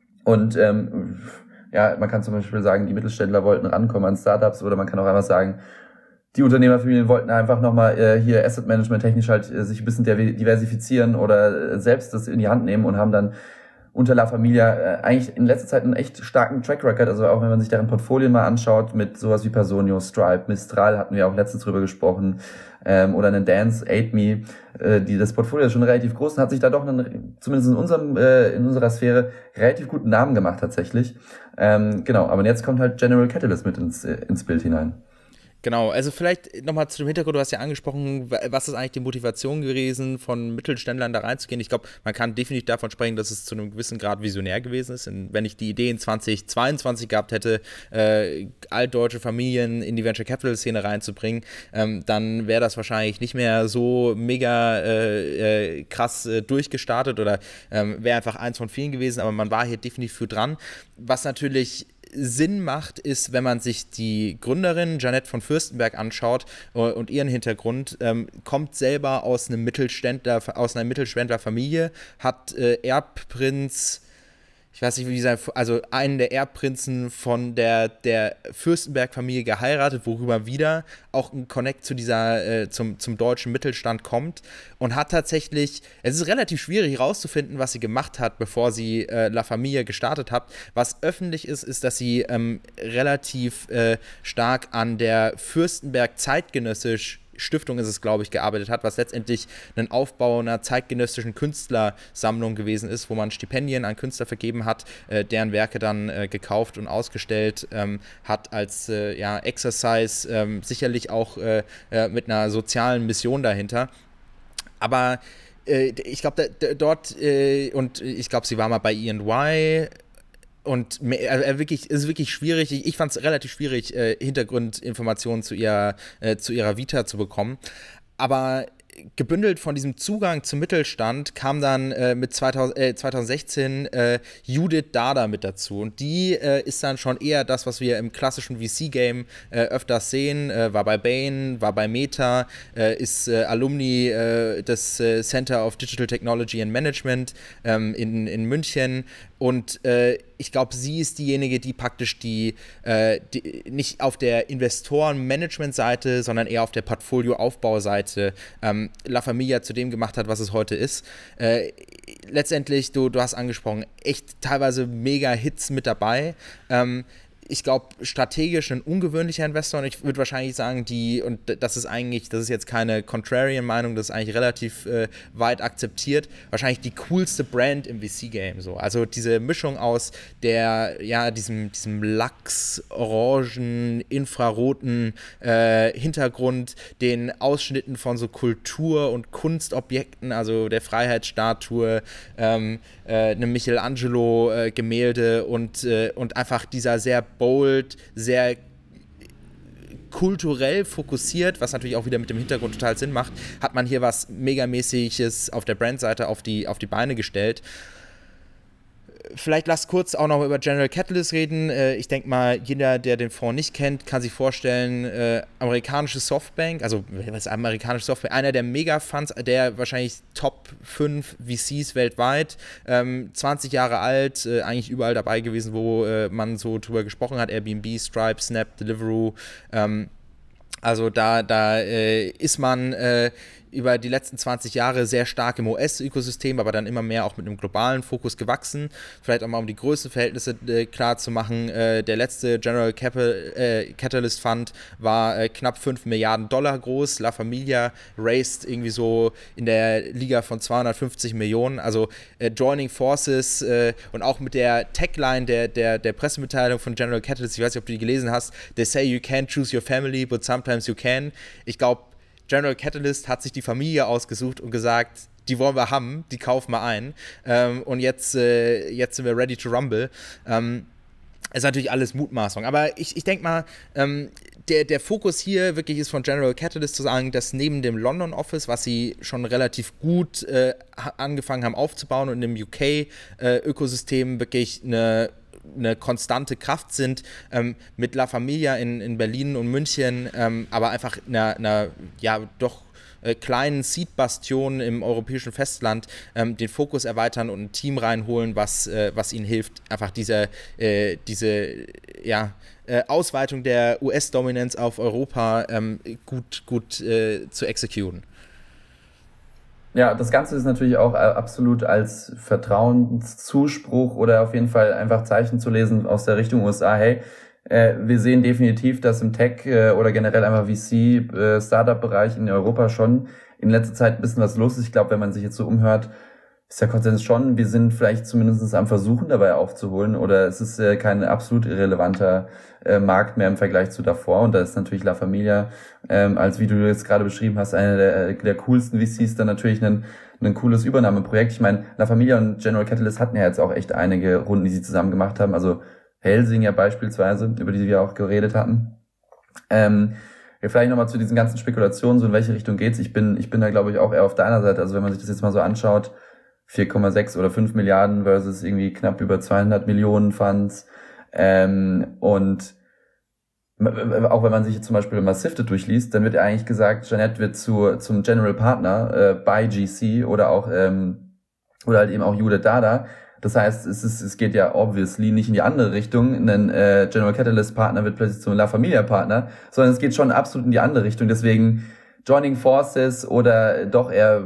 Und ähm, ja, man kann zum Beispiel sagen, die Mittelständler wollten rankommen an Startups, oder man kann auch einfach sagen, die Unternehmerfamilien wollten einfach nochmal äh, hier Asset Management technisch halt äh, sich ein bisschen diversifizieren oder äh, selbst das in die Hand nehmen und haben dann unter La Familia äh, eigentlich in letzter Zeit einen echt starken Track Record, also auch wenn man sich deren Portfolien mal anschaut mit sowas wie Personio, Stripe, Mistral, hatten wir auch letztens drüber gesprochen, ähm, oder einen Dance, Aid Me, äh, die das Portfolio ist schon relativ groß und hat sich da doch einen, zumindest in unserem äh, in unserer Sphäre relativ guten Namen gemacht tatsächlich. Ähm, genau, aber jetzt kommt halt General Catalyst mit ins, äh, ins Bild hinein. Genau, also vielleicht nochmal zu dem Hintergrund, du hast ja angesprochen, was ist eigentlich die Motivation gewesen, von Mittelständlern da reinzugehen. Ich glaube, man kann definitiv davon sprechen, dass es zu einem gewissen Grad visionär gewesen ist. Und wenn ich die Idee in zwanzig zweiundzwanzig gehabt hätte, äh, altdeutsche Familien in die Venture Capital Szene reinzubringen, ähm, dann wäre das wahrscheinlich nicht mehr so mega äh, äh, krass äh, durchgestartet oder ähm, wäre einfach eins von vielen gewesen, aber man war hier definitiv für dran. Was natürlich Sinn macht, ist, wenn man sich die Gründerin Jeanette von Fürstenberg anschaut und ihren Hintergrund, ähm, kommt selber aus einem Mittelständler, aus einer Mittelständlerfamilie, hat äh, Erbprinz, ich weiß nicht, wie sein, also einen der Erbprinzen von der, der Fürstenberg-Familie geheiratet, worüber wieder auch ein Connect zu dieser, äh, zum, zum deutschen Mittelstand kommt, und hat tatsächlich, es ist relativ schwierig herauszufinden, was sie gemacht hat, bevor sie äh, La Familia gestartet hat. Was öffentlich ist, ist, dass sie ähm, relativ äh, stark an der Fürstenberg zeitgenössisch Stiftung ist es, glaube ich, gearbeitet hat, was letztendlich ein Aufbau einer zeitgenössischen Künstlersammlung gewesen ist, wo man Stipendien an Künstler vergeben hat, äh, deren Werke dann äh, gekauft und ausgestellt ähm, hat als äh, ja, Exercise, ähm, sicherlich auch äh, äh, mit einer sozialen Mission dahinter. Aber äh, ich glaube, dort, äh, und ich glaube, sie war mal bei E and Y, und äh, wirklich, es ist wirklich schwierig, ich, ich fand es relativ schwierig, äh, Hintergrundinformationen zu ihrer, äh, zu ihrer Vita zu bekommen. Aber gebündelt von diesem Zugang zum Mittelstand kam dann äh, mit zweitausend, äh, zwanzig sechzehn äh, Judith Dada mit dazu. Und die äh, ist dann schon eher das, was wir im klassischen V C-Game äh, öfters sehen. Äh, war bei Bain, war bei Meta, äh, ist äh, Alumni äh, des äh, Center of Digital Technology and Management ähm, in, in München. Und äh, ich glaube, sie ist diejenige, die praktisch die, äh, die nicht auf der Investoren-Management-Seite, sondern eher auf der Portfolio-Aufbauseite ähm, La Familia zu dem gemacht hat, was es heute ist. Äh, letztendlich, du, du hast angesprochen, echt teilweise mega Hits mit dabei. Ähm, ich glaube, strategisch ein ungewöhnlicher Investor, und ich würde wahrscheinlich sagen, die, und das ist eigentlich, das ist jetzt keine Contrarian-Meinung, das ist eigentlich relativ äh, weit akzeptiert, wahrscheinlich die coolste Brand im V C-Game. So. Also diese Mischung aus der, ja, diesem, diesem Lachs, orangen, infraroten äh, Hintergrund, den Ausschnitten von so Kultur- und Kunstobjekten, also der Freiheitsstatue, ähm, äh, einem Michelangelo-Gemälde äh, und, äh, und einfach dieser sehr bold, sehr kulturell fokussiert, was natürlich auch wieder mit dem Hintergrund total Sinn macht, hat man hier was Megamäßiges auf der Brandseite auf die, auf die Beine gestellt. Vielleicht lasst kurz auch noch über General Catalyst reden. Äh, ich denke mal, jeder, der den Fonds nicht kennt, kann sich vorstellen, äh, amerikanische Softbank, also was ist amerikanische Softbank, einer der Mega-Funds, der wahrscheinlich Top fünf V Cs weltweit, ähm, zwanzig Jahre alt, äh, eigentlich überall dabei gewesen, wo äh, man so drüber gesprochen hat, Airbnb, Stripe, Snap, Deliveroo, ähm, also da, da äh, ist man äh, über die letzten zwanzig Jahre sehr stark im U S-Ökosystem, aber dann immer mehr auch mit einem globalen Fokus gewachsen. Vielleicht auch mal um die Größenverhältnisse äh, klar zu machen, äh, der letzte General Capital, äh, Catalyst Fund war äh, knapp fünf Milliarden Dollar groß. La Familia raised irgendwie so in der Liga von zweihundertfünfzig Millionen. Also äh, Joining Forces äh, und auch mit der Tagline der, der, der Pressemitteilung von General Catalyst, ich weiß nicht, ob du die gelesen hast, they say you can't choose your family, but sometimes you can. Ich glaube, General Catalyst hat sich die Familie ausgesucht und gesagt, die wollen wir haben, die kaufen wir ein. Ähm, und jetzt, äh, jetzt sind wir ready to rumble. Ähm, ist natürlich alles Mutmaßung. Aber ich, ich denke mal, ähm, der, der Fokus hier wirklich ist von General Catalyst zu sagen, dass neben dem London Office, was sie schon relativ gut äh, angefangen haben aufzubauen und im U K-Ökosystem äh, wirklich eine eine konstante Kraft sind, ähm, mit La Familia in, in Berlin und München, ähm, aber einfach einer, einer ja doch äh, kleinen Seed-Bastion im europäischen Festland ähm, den Fokus erweitern und ein Team reinholen, was, äh, was ihnen hilft, einfach diese, äh, diese ja, äh, Ausweitung der U S-Dominanz auf Europa ähm, gut, gut äh, zu exekutieren. Ja, das Ganze ist natürlich auch absolut als Vertrauenszuspruch oder auf jeden Fall einfach Zeichen zu lesen aus der Richtung U S A. Hey, äh, wir sehen definitiv, dass im Tech äh, oder generell einfach V C-Startup-Bereich in Europa schon in letzter Zeit ein bisschen was los ist. Ich glaube, wenn man sich jetzt so umhört, ist der Konsens schon, wir sind vielleicht zumindest am Versuchen dabei aufzuholen oder es ist äh, kein absolut irrelevanter äh, Markt mehr im Vergleich zu davor und da ist natürlich La Familia, ähm, als wie du jetzt gerade beschrieben hast, einer der, der coolsten V Cs, dann natürlich ein, ein cooles Übernahmeprojekt. Ich meine, La Familia und General Catalyst hatten ja jetzt auch echt einige Runden, die sie zusammen gemacht haben, also Helsinger beispielsweise, über die wir auch geredet hatten. Ähm, ja, vielleicht nochmal zu diesen ganzen Spekulationen, so in welche Richtung geht's. Ich bin, ich bin da glaube ich auch eher auf deiner Seite, also wenn man sich das jetzt mal so anschaut, vier Komma sechs oder fünf Milliarden versus irgendwie knapp über zweihundert Millionen Funds. Ähm, und auch wenn man sich jetzt zum Beispiel mal Sifted durchliest, dann wird ja eigentlich gesagt, Jeanette wird zu, zum General Partner äh, bei G C oder auch ähm, oder halt eben auch Judith Dada. Das heißt, es ist, es geht ja obviously nicht in die andere Richtung. Ein äh, General Catalyst Partner wird plötzlich zum La Familia Partner, sondern es geht schon absolut in die andere Richtung. Deswegen Joining Forces oder doch eher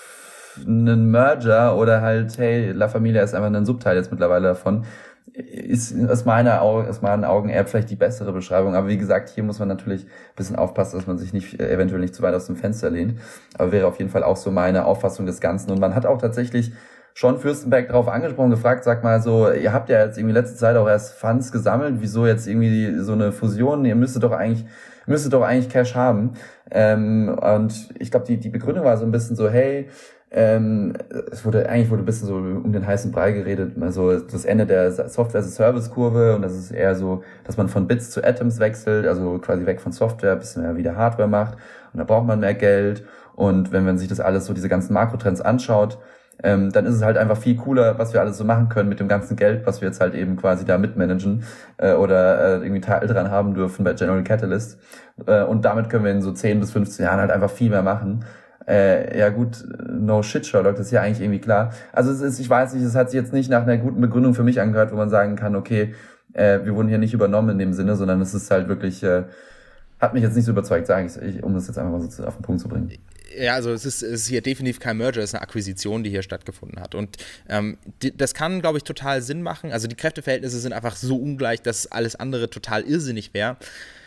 einen Merger oder halt, hey, La Familia ist einfach ein Subteil jetzt mittlerweile davon, ist aus meiner Augen, aus meinen Augen eher vielleicht die bessere Beschreibung. Aber wie gesagt, hier muss man natürlich ein bisschen aufpassen, dass man sich nicht eventuell nicht zu weit aus dem Fenster lehnt. Aber wäre auf jeden Fall auch so meine Auffassung des Ganzen. Und man hat auch tatsächlich schon Fürstenberg darauf angesprochen, gefragt, sag mal so, ihr habt ja jetzt irgendwie letzte Zeit auch erst Funds gesammelt, wieso jetzt irgendwie so eine Fusion? Ihr müsstet doch eigentlich müsstet doch eigentlich Cash haben. Ähm, und ich glaube, die die Begründung war so ein bisschen so, hey, Ähm, es wurde, eigentlich wurde ein bisschen so um den heißen Brei geredet, also das Ende der Software-as-a-Service-Kurve und das ist eher so, dass man von Bits zu Atoms wechselt, also quasi weg von Software, ein bisschen mehr wieder Hardware macht und da braucht man mehr Geld und wenn man sich das alles so, diese ganzen Makrotrends anschaut, ähm, dann ist es halt einfach viel cooler, was wir alles so machen können mit dem ganzen Geld, was wir jetzt halt eben quasi da mitmanagen äh, oder äh, irgendwie Teil dran haben dürfen bei General Catalyst äh, und damit können wir in so zehn bis fünfzehn Jahren halt einfach viel mehr machen. Äh, ja gut, no shit, Sherlock, das ist ja eigentlich irgendwie klar. Also es ist, ich weiß nicht, es hat sich jetzt nicht nach einer guten Begründung für mich angehört, wo man sagen kann, okay, äh, wir wurden hier nicht übernommen in dem Sinne, sondern es ist halt wirklich, äh, hat mich jetzt nicht so überzeugt, sage ich, um das jetzt einfach mal so auf den Punkt zu bringen. Ja, also es ist, es ist hier definitiv kein Merger, es ist eine Akquisition, die hier stattgefunden hat. Und ähm, die, das kann, glaube ich, total Sinn machen. Also die Kräfteverhältnisse sind einfach so ungleich, dass alles andere total irrsinnig wäre.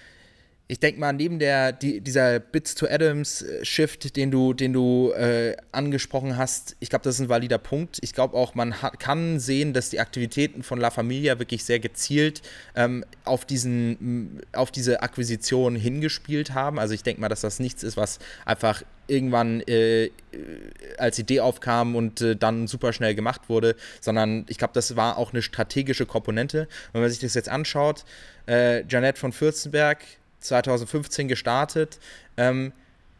Ich denke mal, neben der, die, dieser Bits-to-Atoms-Shift, den du, den du äh, angesprochen hast, ich glaube, das ist ein valider Punkt. Ich glaube auch, man hat, kann sehen, dass die Aktivitäten von La Familia wirklich sehr gezielt ähm, auf, diesen, auf diese Akquisition hingespielt haben. Also ich denke mal, dass das nichts ist, was einfach irgendwann äh, als Idee aufkam und äh, dann super schnell gemacht wurde, sondern ich glaube, das war auch eine strategische Komponente. Wenn man sich das jetzt anschaut, äh, Jeanette von Fürstenberg, zwanzig fünfzehn gestartet. Ähm,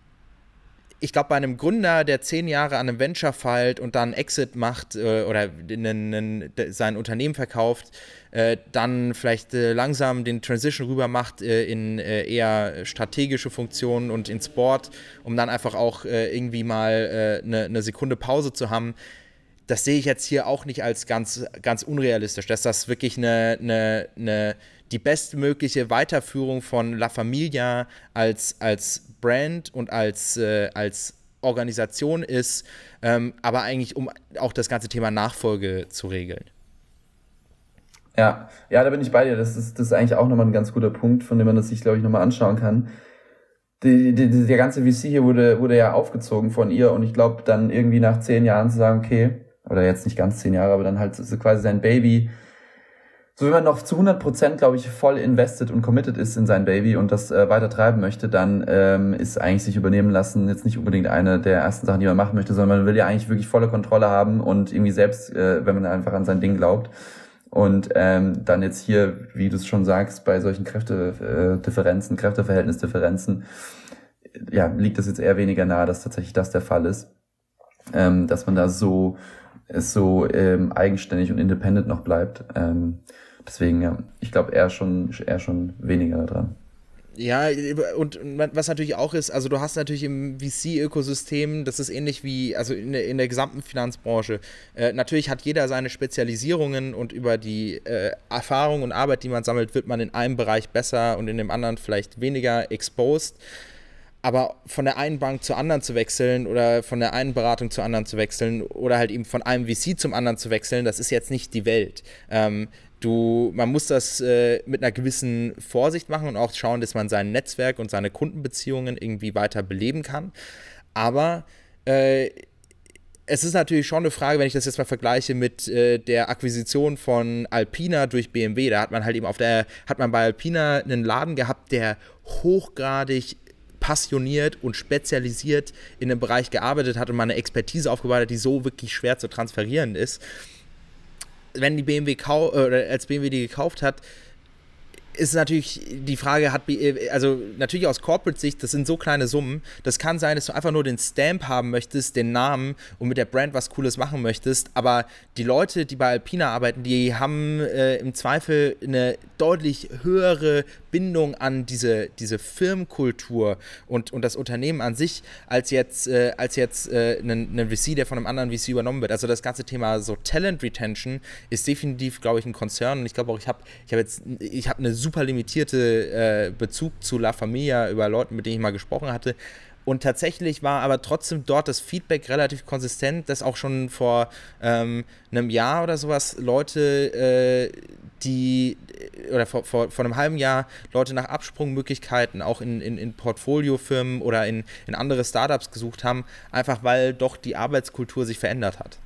ich glaube, bei einem Gründer, der zehn Jahre an einem Venture feilt und dann Exit macht äh, oder einen, einen, sein Unternehmen verkauft, äh, dann vielleicht äh, langsam den Transition rüber macht äh, in äh, eher strategische Funktionen und in Sport, um dann einfach auch äh, irgendwie mal eine äh, ne Sekunde Pause zu haben. Das sehe ich jetzt hier auch nicht als ganz, ganz unrealistisch, dass das wirklich eine, eine, eine die bestmögliche Weiterführung von La Familia als, als Brand und als, äh, als Organisation ist, ähm, aber eigentlich um auch das ganze Thema Nachfolge zu regeln. Ja, ja, da bin ich bei dir. Das ist, das ist eigentlich auch nochmal ein ganz guter Punkt, von dem man das sich, glaube ich, nochmal anschauen kann. Die, die, die, der ganze V C hier wurde, wurde ja aufgezogen von ihr und ich glaube, dann irgendwie nach zehn Jahren zu sagen, okay, oder jetzt nicht ganz zehn Jahre, aber dann halt so quasi sein Baby, so wenn man noch zu hundert Prozent, glaube ich, voll invested und committed ist in sein Baby und das äh, weiter treiben möchte, dann ähm, ist eigentlich sich übernehmen lassen jetzt nicht unbedingt eine der ersten Sachen, die man machen möchte, sondern man will ja eigentlich wirklich volle Kontrolle haben und irgendwie selbst, äh, wenn man einfach an sein Ding glaubt. Und ähm, dann jetzt hier, wie du es schon sagst, bei solchen Kräftedifferenzen, Kräfteverhältnisdifferenzen, ja, liegt es jetzt eher weniger nahe, dass tatsächlich das der Fall ist, ähm, dass man da so so ähm, eigenständig und independent noch bleibt. Ähm, deswegen, ja, ich glaube eher schon eher schon weniger dran. Ja, und was natürlich auch ist, also du hast natürlich im V C-Ökosystem, das ist ähnlich wie, also in der, in der gesamten Finanzbranche, äh, natürlich hat jeder seine Spezialisierungen und über die äh, Erfahrung und Arbeit, die man sammelt, wird man in einem Bereich besser und in dem anderen vielleicht weniger exposed. Aber von der einen Bank zur anderen zu wechseln oder von der einen Beratung zur anderen zu wechseln oder halt eben von einem V C zum anderen zu wechseln, das ist jetzt nicht die Welt. Ähm, Du, man muss das äh, mit einer gewissen Vorsicht machen und auch schauen, dass man sein Netzwerk und seine Kundenbeziehungen irgendwie weiter beleben kann. Aber äh, es ist natürlich schon eine Frage, wenn ich das jetzt mal vergleiche mit äh, der Akquisition von Alpina durch B M W. Da hat man halt eben auf der, hat man bei Alpina einen Laden gehabt, der hochgradig passioniert und spezialisiert in einem Bereich gearbeitet hat und mal eine Expertise aufgebaut hat, die so wirklich schwer zu transferieren ist. Wenn die B M W kau- äh, als B M W die gekauft hat, ist natürlich die Frage, hat also natürlich aus Corporate-Sicht, das sind so kleine Summen, das kann sein, dass du einfach nur den Stamp haben möchtest, den Namen und mit der Brand was Cooles machen möchtest, aber die Leute, die bei Alpina arbeiten, die haben äh, im Zweifel eine deutlich höhere Bindung an diese, diese Firmenkultur und, und das Unternehmen an sich, als jetzt, äh, als jetzt äh, ein, ein V C, der von einem anderen V C übernommen wird. Also das ganze Thema so Talent Retention ist definitiv, glaube ich, ein Konzern und ich glaube auch, ich habe ich hab jetzt, ich habe eine super limitierte äh, Bezug zu La Familia über Leuten, mit denen ich mal gesprochen hatte. Und tatsächlich war aber trotzdem dort das Feedback relativ konsistent, dass auch schon vor ähm, einem Jahr oder sowas Leute, äh, die, oder vor, vor, vor einem halben Jahr Leute nach Absprungmöglichkeiten auch in, in, in Portfoliofirmen oder in, in andere Startups gesucht haben, einfach weil doch die Arbeitskultur sich verändert hat.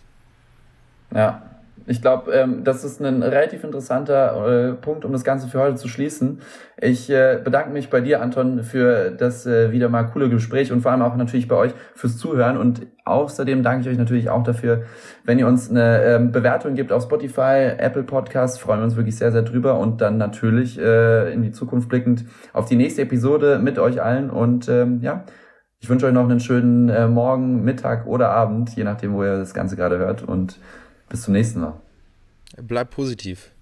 Ja. Ich glaube, ähm, das ist ein relativ interessanter äh, Punkt, um das Ganze für heute zu schließen. Ich äh, bedanke mich bei dir, Anton, für das äh, wieder mal coole Gespräch und vor allem auch natürlich bei euch fürs Zuhören. Und außerdem danke ich euch natürlich auch dafür, wenn ihr uns eine ähm, Bewertung gebt auf Spotify, Apple Podcasts, freuen wir uns wirklich sehr, sehr drüber. Und dann natürlich äh, in die Zukunft blickend auf die nächste Episode mit euch allen. Und ähm, ja, ich wünsche euch noch einen schönen äh, Morgen, Mittag oder Abend, je nachdem, wo ihr das Ganze gerade hört. Und bis zum nächsten Mal. Bleibt positiv.